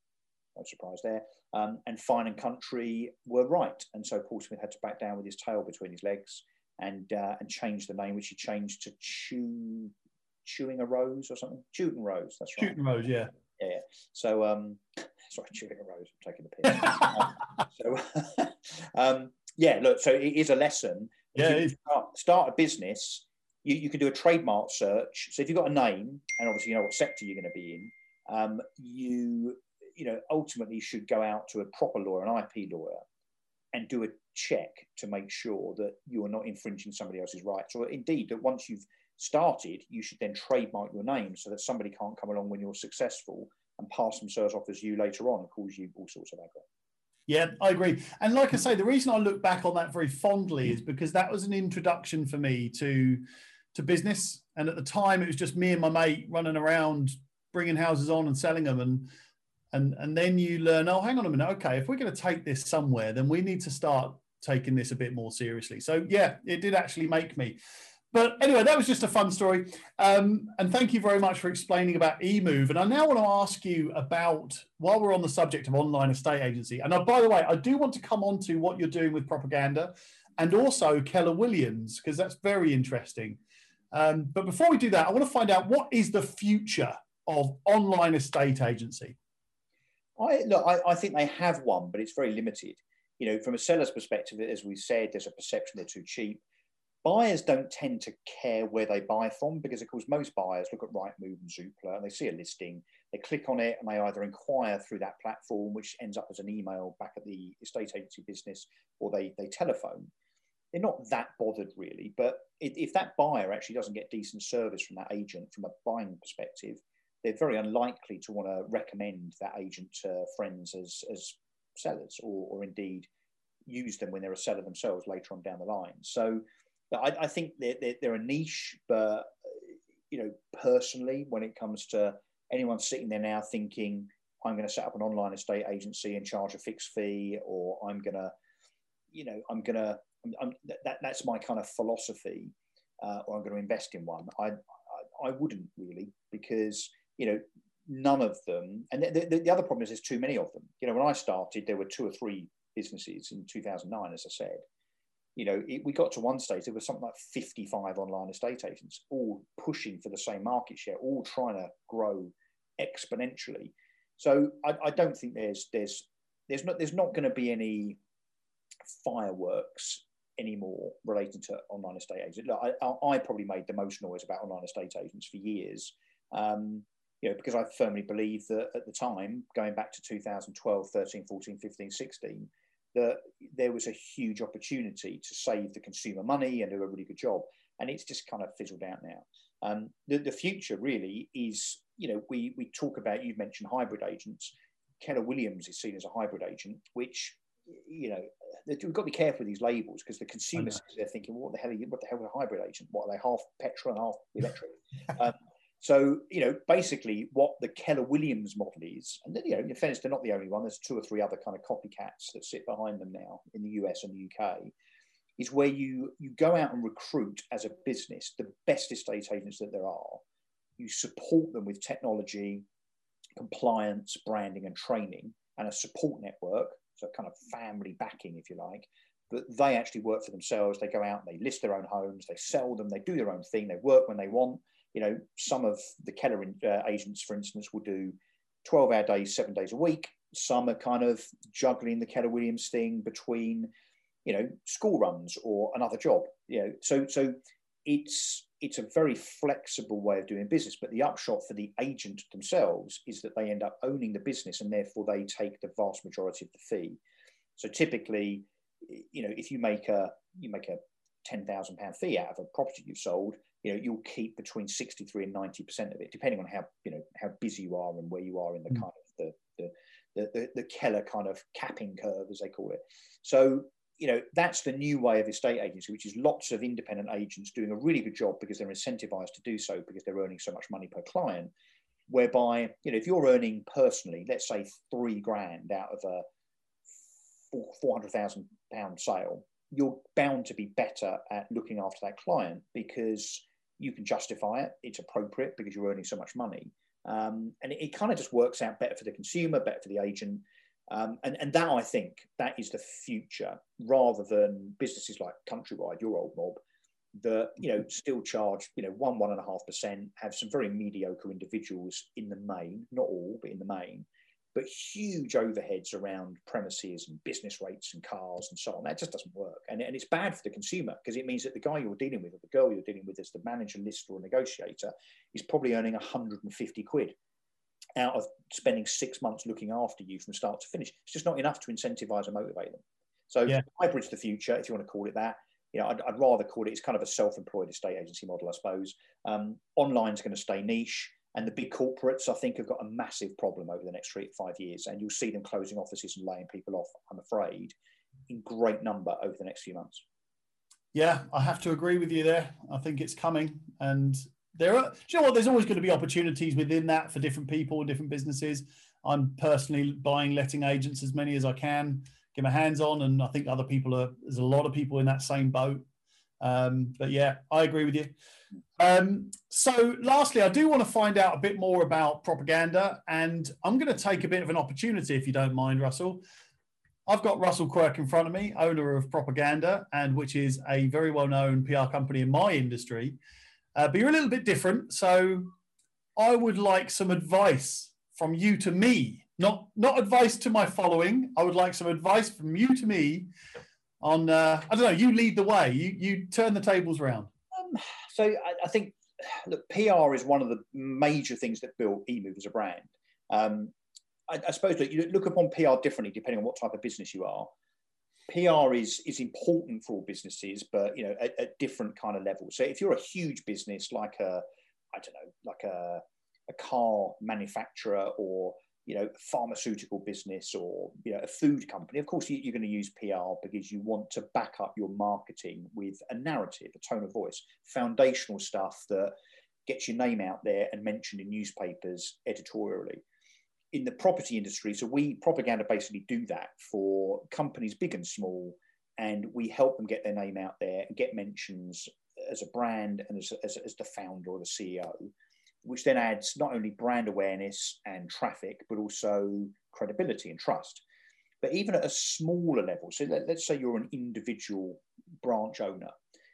No surprise there. Um, and Fine and Country were right. And so Paul Smith had to back down with his tail between his legs and uh, and change the name, which he changed to Chew... Chewing a Rose or something? Chewton Rose, that's right. Chewton Rose, yeah. Yeah, yeah. So, um, sorry, Chewing a Rose, I'm taking the piss. um, so, um, yeah, look, so it is a lesson. Yeah, if you start, start a business, you, you can do a trademark search. So if you've got a name, and obviously you know what sector you're going to be in, um, you, you know, ultimately should go out to a proper lawyer, an I P lawyer, and do a check to make sure that you are not infringing somebody else's rights. Or indeed, that once you've started, you should then trademark your name so that somebody can't come along when you're successful and pass themselves off as you later on and cause you all sorts of aggro. Yeah, I agree. And like I say, the reason I look back on that very fondly is because that was an introduction for me to, to business. And at the time, it was just me and my mate running around, bringing houses on and selling them. And, and, and then you learn, oh, hang on a minute. Okay, if we're going to take this somewhere, then we need to start taking this a bit more seriously. So yeah, it did actually make me. But anyway, that was just a fun story. Um, and thank you very much for explaining about eMove. And I now want to ask you about, while we're on the subject of online estate agency, and I, by the way, I do want to come on to what you're doing with Propaganda and also Keller Williams, because that's very interesting. Um, but before we do that, I want to find out, what is the future of online estate agency? I, look, I, I think they have one, but it's very limited. You know, from a seller's perspective, as we said, there's a perception they're too cheap. Buyers don't tend to care where they buy from because, of course, most buyers look at Rightmove and Zoopla and they see a listing, they click on it and they either inquire through that platform, which ends up as an email back at the estate agency business, or they, they telephone. They're not that bothered really, but if, if that buyer actually doesn't get decent service from that agent from a buying perspective, they're very unlikely to want to recommend that agent to friends as, as sellers, or, or indeed use them when they're a seller themselves later on down the line. So I, I think they're, they're, they're a niche, but, you know, personally, when it comes to anyone sitting there now thinking, I'm going to set up an online estate agency and charge a fixed fee, or I'm going to, you know, I'm going to, I'm, I'm, that, that's my kind of philosophy, uh, or I'm going to invest in one. I, I, I wouldn't really, because, you know, none of them, and the, the, the other problem is there's too many of them. You know, when I started, there were two or three businesses in two thousand nine, as I said. You know, it, we got to one stage, there was something like fifty-five online estate agents, all pushing for the same market share, all trying to grow exponentially. So I, I don't think there's there's there's not there's not going to be any fireworks anymore relating to online estate agents. Look, I, I probably made the most noise about online estate agents for years, um, you know, because I firmly believe that at the time, going back to two thousand twelve, thirteen, fourteen, fifteen, sixteen, that there was a huge opportunity to save the consumer money and do a really good job. And it's just kind of fizzled out now. Um, the, the future really is, you know, we, we talk about, you've mentioned hybrid agents. Keller Williams is seen as a hybrid agent, which you know, we've got to be careful with these labels because the consumers, they're thinking, well, what the hell are you, what the hell is a hybrid agent? What are they, half petrol and half electric? um, so, you know, basically what the Keller Williams model is, and then, you know, in fairness, they're not the only one. There's two or three other kind of copycats that sit behind them now in the U S and the U K, is where you, you go out and recruit as a business the best estate agents that there are. You support them with technology, compliance, branding and training, and a support network, so kind of family backing, if you like. But they actually work for themselves. They go out, they list their own homes, they sell them, they do their own thing, they work when they want. You know, some of the Keller uh, agents, for instance, will do twelve hour days, seven days a week. Some are kind of juggling the Keller Williams thing between, you know, school runs or another job. You know, so so it's it's a very flexible way of doing business. But the upshot for the agent themselves is that they end up owning the business, and therefore they take the vast majority of the fee. So typically, you know, if you make a you make a ten thousand pound fee out of a property you've sold, you know, you'll keep between sixty-three and ninety percent of it, depending on how, you know, how busy you are and where you are in the mm. kind of the the, the the the Keller kind of capping curve, as they call it. So, you know, that's the new way of estate agency, which is lots of independent agents doing a really good job because they're incentivized to do so because they're earning so much money per client. Whereby, you know, if you're earning personally, let's say three grand out of a four hundred thousand pound sale, you're bound to be better at looking after that client because you can justify it. It's appropriate because you're earning so much money. Um, and it, it kind of just works out better for the consumer, better for the agent. Um, and, and that, I think, that is the future, rather than businesses like Countrywide, your old mob, that, you know, still charge, you know, one, one and a half percent, have some very mediocre individuals in the main, not all, but in the main, but huge overheads around premises and business rates and cars and so on. That just doesn't work. And, and it's bad for the consumer because it means that the guy you're dealing with or the girl you're dealing with as the manager, lister or negotiator is probably earning one hundred fifty quid out of spending six months looking after you from start to finish. It's just not enough to incentivize and motivate them. So yeah. Hybrid's the future, if you want to call it that. You know, I'd, I'd rather call it, it's kind of a self-employed estate agency model, I suppose. Um, online's going to stay niche. And the big corporates, I think, have got a massive problem over the next three to five years. And you'll see them closing offices and laying people off, I'm afraid, in great number over the next few months. Yeah, I have to agree with you there. I think it's coming. And there are, do you know what? There's always going to be opportunities within that for different people, different businesses. I'm personally buying letting agents as many as I can, get my hands on. And I think other people are, there's a lot of people in that same boat. Um, but yeah, I agree with you. Um, so lastly, I do want to find out a bit more about Propaganda, and I'm going to take a bit of an opportunity, if you don't mind, Russell. I've got Russell Quirk in front of me, owner of Propaganda, and which is a very well-known P R company in my industry. Uh, but you're a little bit different. So I would like some advice from you to me, not, not advice to my following. I would like some advice from you to me on, uh, I don't know, you lead the way. You, you turn the tables around. Um, so I, I think, look, P R is one of the major things that built eMove as a brand. Um, I, I suppose that you look upon P R differently depending on what type of business you are. P R is is important for all businesses, but you know, at, at different kind of levels. So if you're a huge business like a, I don't know, like a, a car manufacturer or you know, pharmaceutical business or you know, a food company, of course you, you're going to use P R because you want to back up your marketing with a narrative, a tone of voice, foundational stuff that gets your name out there and mentioned in newspapers editorially. In the property industry, so we Propaganda basically do that for companies big and small, and we help them get their name out there and get mentions as a brand and as, as, as the founder or the C E O, which then adds not only brand awareness and traffic, but also credibility and trust. But even at a smaller level, so let, let's say you're an individual branch owner,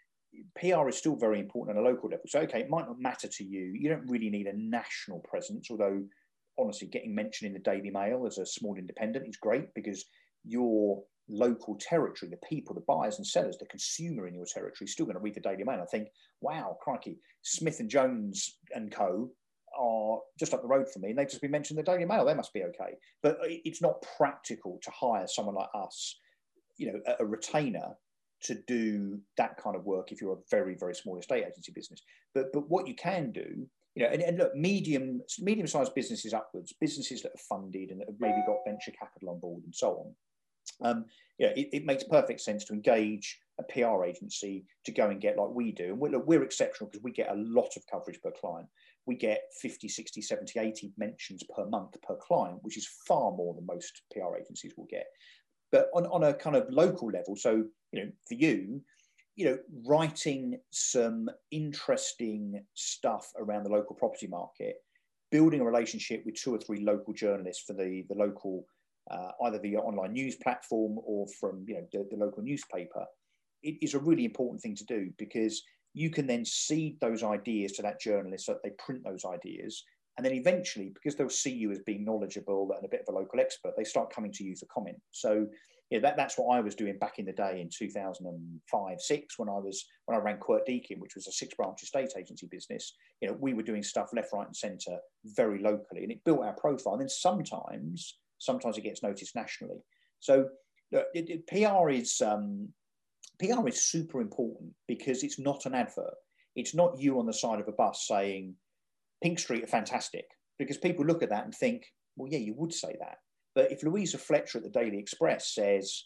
P R is still very important at a local level. So, okay, it might not matter to you. You don't really need a national presence, although honestly, getting mentioned in the Daily Mail as a small independent is great because your local territory, the people, the buyers and sellers, the consumer in your territory is still going to read the Daily Mail and think, wow, crikey, Smith and Jones and co are just up the road from me and they've just been mentioned in the Daily Mail. They must be okay. But it's not practical to hire someone like us, you know, a, a retainer to do that kind of work if you're a very, very small estate agency business. But but what you can do, you know, and, and look, medium, medium-sized businesses upwards, businesses that are funded and that have maybe got venture capital on board and so on, um, yeah, it, it makes perfect sense to engage a P R agency to go and get like we do. And we're, look, we're exceptional because we get a lot of coverage per client. We get fifty, sixty, seventy, eighty mentions per month per client, which is far more than most P R agencies will get. But on, on a kind of local level, so, you know, for you, you know, writing some interesting stuff around the local property market, building a relationship with two or three local journalists for the, the local, uh, either the online news platform or from, you know, the, the local newspaper, it is a really important thing to do, because you can then seed those ideas to that journalist so that they print those ideas. And then eventually, because they'll see you as being knowledgeable and a bit of a local expert, they start coming to you for comment. So yeah, that, that's what I was doing back in the day in two thousand five, six, when I was when I ran Quert Deakin, which was a six-branch estate agency business. You know, we were doing stuff left, right, and centre very locally, and it built our profile. And then sometimes, sometimes it gets noticed nationally. So look, it, it, P R is um, P R is super important, because it's not an advert. It's not you on the side of a bus saying Pink Street are fantastic, because people look at that and think, well, yeah, you would say that. But if Louisa Fletcher at the Daily Express says,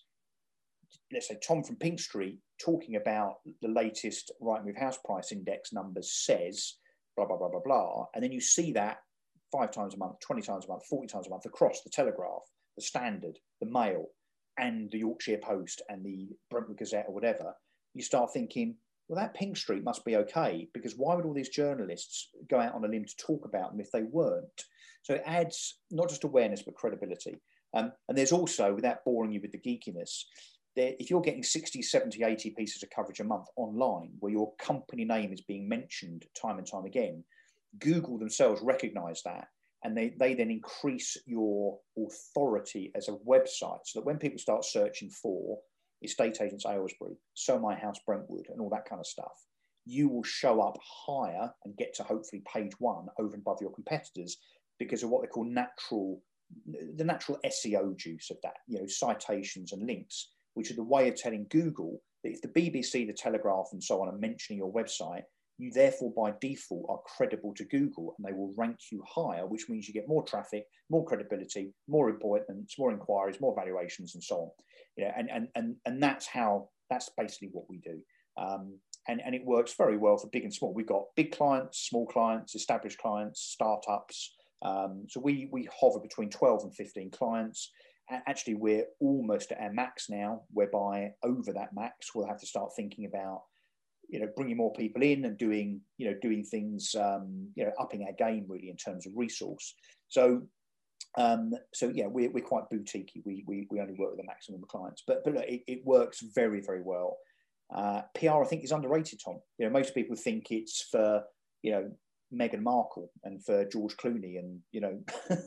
let's say Tom from Pink Street talking about the latest Rightmove house price index numbers says, blah, blah, blah, blah, blah, and then you see that five times a month, twenty times a month, forty times a month across the Telegraph, the Standard, the Mail, and the Yorkshire Post and the Brentwood Gazette or whatever, you start thinking, well, that Pink Street must be okay, because why would all these journalists go out on a limb to talk about them if they weren't? So it adds not just awareness, but credibility. Um, and there's also, without boring you with the geekiness, there, if you're getting sixty, seventy, eighty pieces of coverage a month online, where your company name is being mentioned time and time again, Google themselves recognize that. And they, they then increase your authority as a website, so that when people start searching for estate agents Aylesbury, Sell My House Brentwood, and all that kind of stuff, you will show up higher and get to hopefully page one over and above your competitors, because of what they call natural, the natural S E O juice of that, you know, citations and links, which are the way of telling Google that if the B B C, the Telegraph, and so on are mentioning your website, you therefore by default are credible to Google, and they will rank you higher, which means you get more traffic, more credibility, more appointments, more inquiries, more valuations, and so on. You know, and and and and that's how that's basically what we do. Um, and, and it works very well for big and small. We've got big clients, small clients, established clients, startups. Um, so we we hover between twelve and fifteen clients. Actually, we're almost at our max now, whereby over that max, we'll have to start thinking about, you know, bringing more people in and doing, you know, doing things, um, you know, upping our game really in terms of resource. So, um, so yeah, we're, we're quite boutiquey. We, we, we only work with a maximum of clients, but, but look, it, it works very, very well. Uh, P R, I think, is underrated, Tom. You know, most people think it's for, you know, Meghan Markle and for George Clooney and, you know,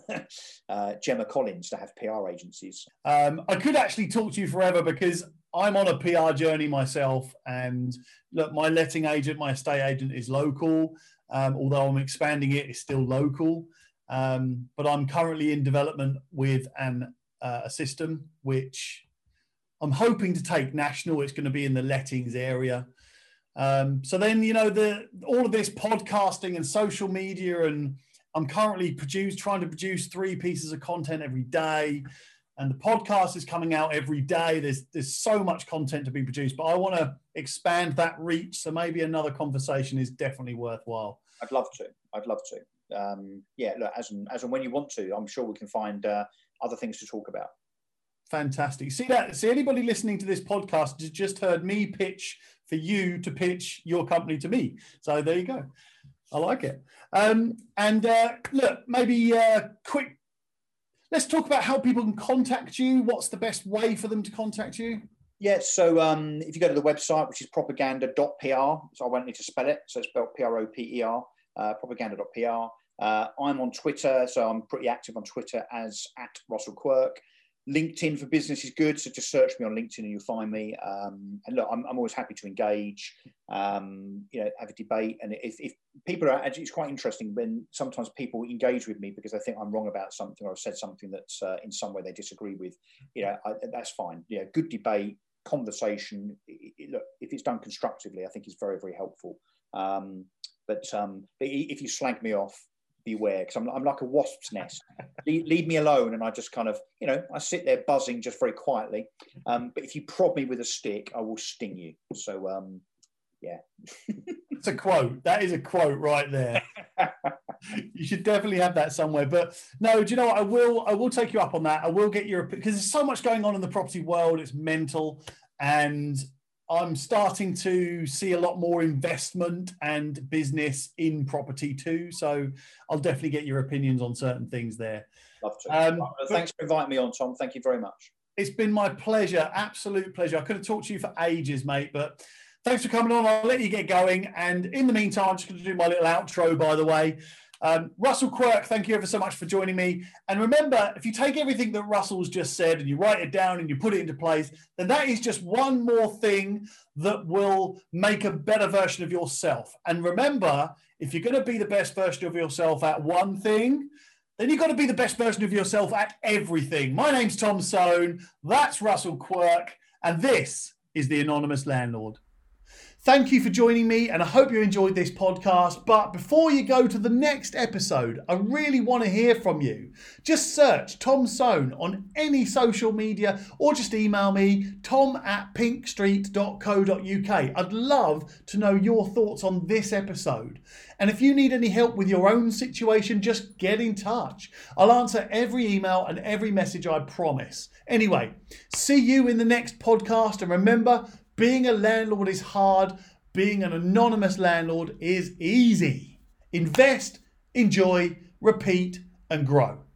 uh, Gemma Collins to have P R agencies. Um, I could actually talk to you forever, because I'm on a P R journey myself. And look, my letting agent, my estate agent is local. Um, although I'm expanding it, it's still local. Um, but I'm currently in development with an, uh, a system which I'm hoping to take national. It's going to be in the lettings area. Um, so then, you know, the all of this podcasting and social media, and I'm currently produce, trying to produce three pieces of content every day, and the podcast is coming out every day. There's there's so much content to be produced, but I want to expand that reach. So maybe another conversation is definitely worthwhile. I'd love to. I'd love to. Um, yeah, look, as and as and when you want to, I'm sure we can find uh, other things to talk about. Fantastic. See that? See, anybody listening to this podcast has just heard me pitch for you to pitch your company to me. So there you go. I like it. Um, and uh, look, maybe uh, quick, let's talk about how people can contact you. What's the best way for them to contact you? Yeah, so um, if you go to the website, which is propaganda dot P R, so I won't need to spell it, so it's spelled P R O P E R, uh, propaganda dot P R. Uh, I'm on Twitter, so I'm pretty active on Twitter as at Russell Quirk. LinkedIn for business is good, so just search me on LinkedIn and you'll find me. Um, and look, I'm, I'm always happy to engage, um, you know, have a debate. And if, if people are, actually, it's quite interesting when sometimes people engage with me because they think I'm wrong about something or I've said something that's uh, in some way they disagree with. You know, I, that's fine. Yeah, good debate, conversation. It, it, look, if it's done constructively, I think it's very, very helpful. Um, but, um, but if you slag me off, beware, because I'm, I'm like a wasp's nest. leave, leave me alone, and I just kind of, you know, I sit there buzzing just very quietly. Um, but if you prod me with a stick, I will sting you. So, um, yeah. It's a quote. That is a quote right there. You should definitely have that somewhere. But no, do you know what? I will, I will take you up on that. I will get your, because there's so much going on in the property world. It's mental. And I'm starting to see a lot more investment and business in property too. So I'll definitely get your opinions on certain things there. Love to. Um, well, thanks for inviting me on, Tom. Thank you very much. It's been my pleasure. Absolute pleasure. I could have talked to you for ages, mate, but thanks for coming on. I'll let you get going. And in the meantime, I'm just going to do my little outro, by the way. Um, Russell Quirk, thank you ever so much for joining me. And remember, if you take everything that Russell's just said and you write it down and you put it into place, then that is just one more thing that will make a better version of yourself. And remember, if you're going to be the best version of yourself at one thing, then you've got to be the best version of yourself at everything. My name's Tom Soane, that's Russell Quirk, and this is The Anonymous Landlord. Thank you for joining me, and I hope you enjoyed this podcast. But before you go to the next episode, I really want to hear from you. Just search Tom Soane on any social media, or just email me, tom at pinkstreet dot co dot uk. I'd love to know your thoughts on this episode. And if you need any help with your own situation, just get in touch. I'll answer every email and every message, I promise. Anyway, see you in the next podcast, and remember, being a landlord is hard. Being an anonymous landlord is easy. Invest, enjoy, repeat, and grow.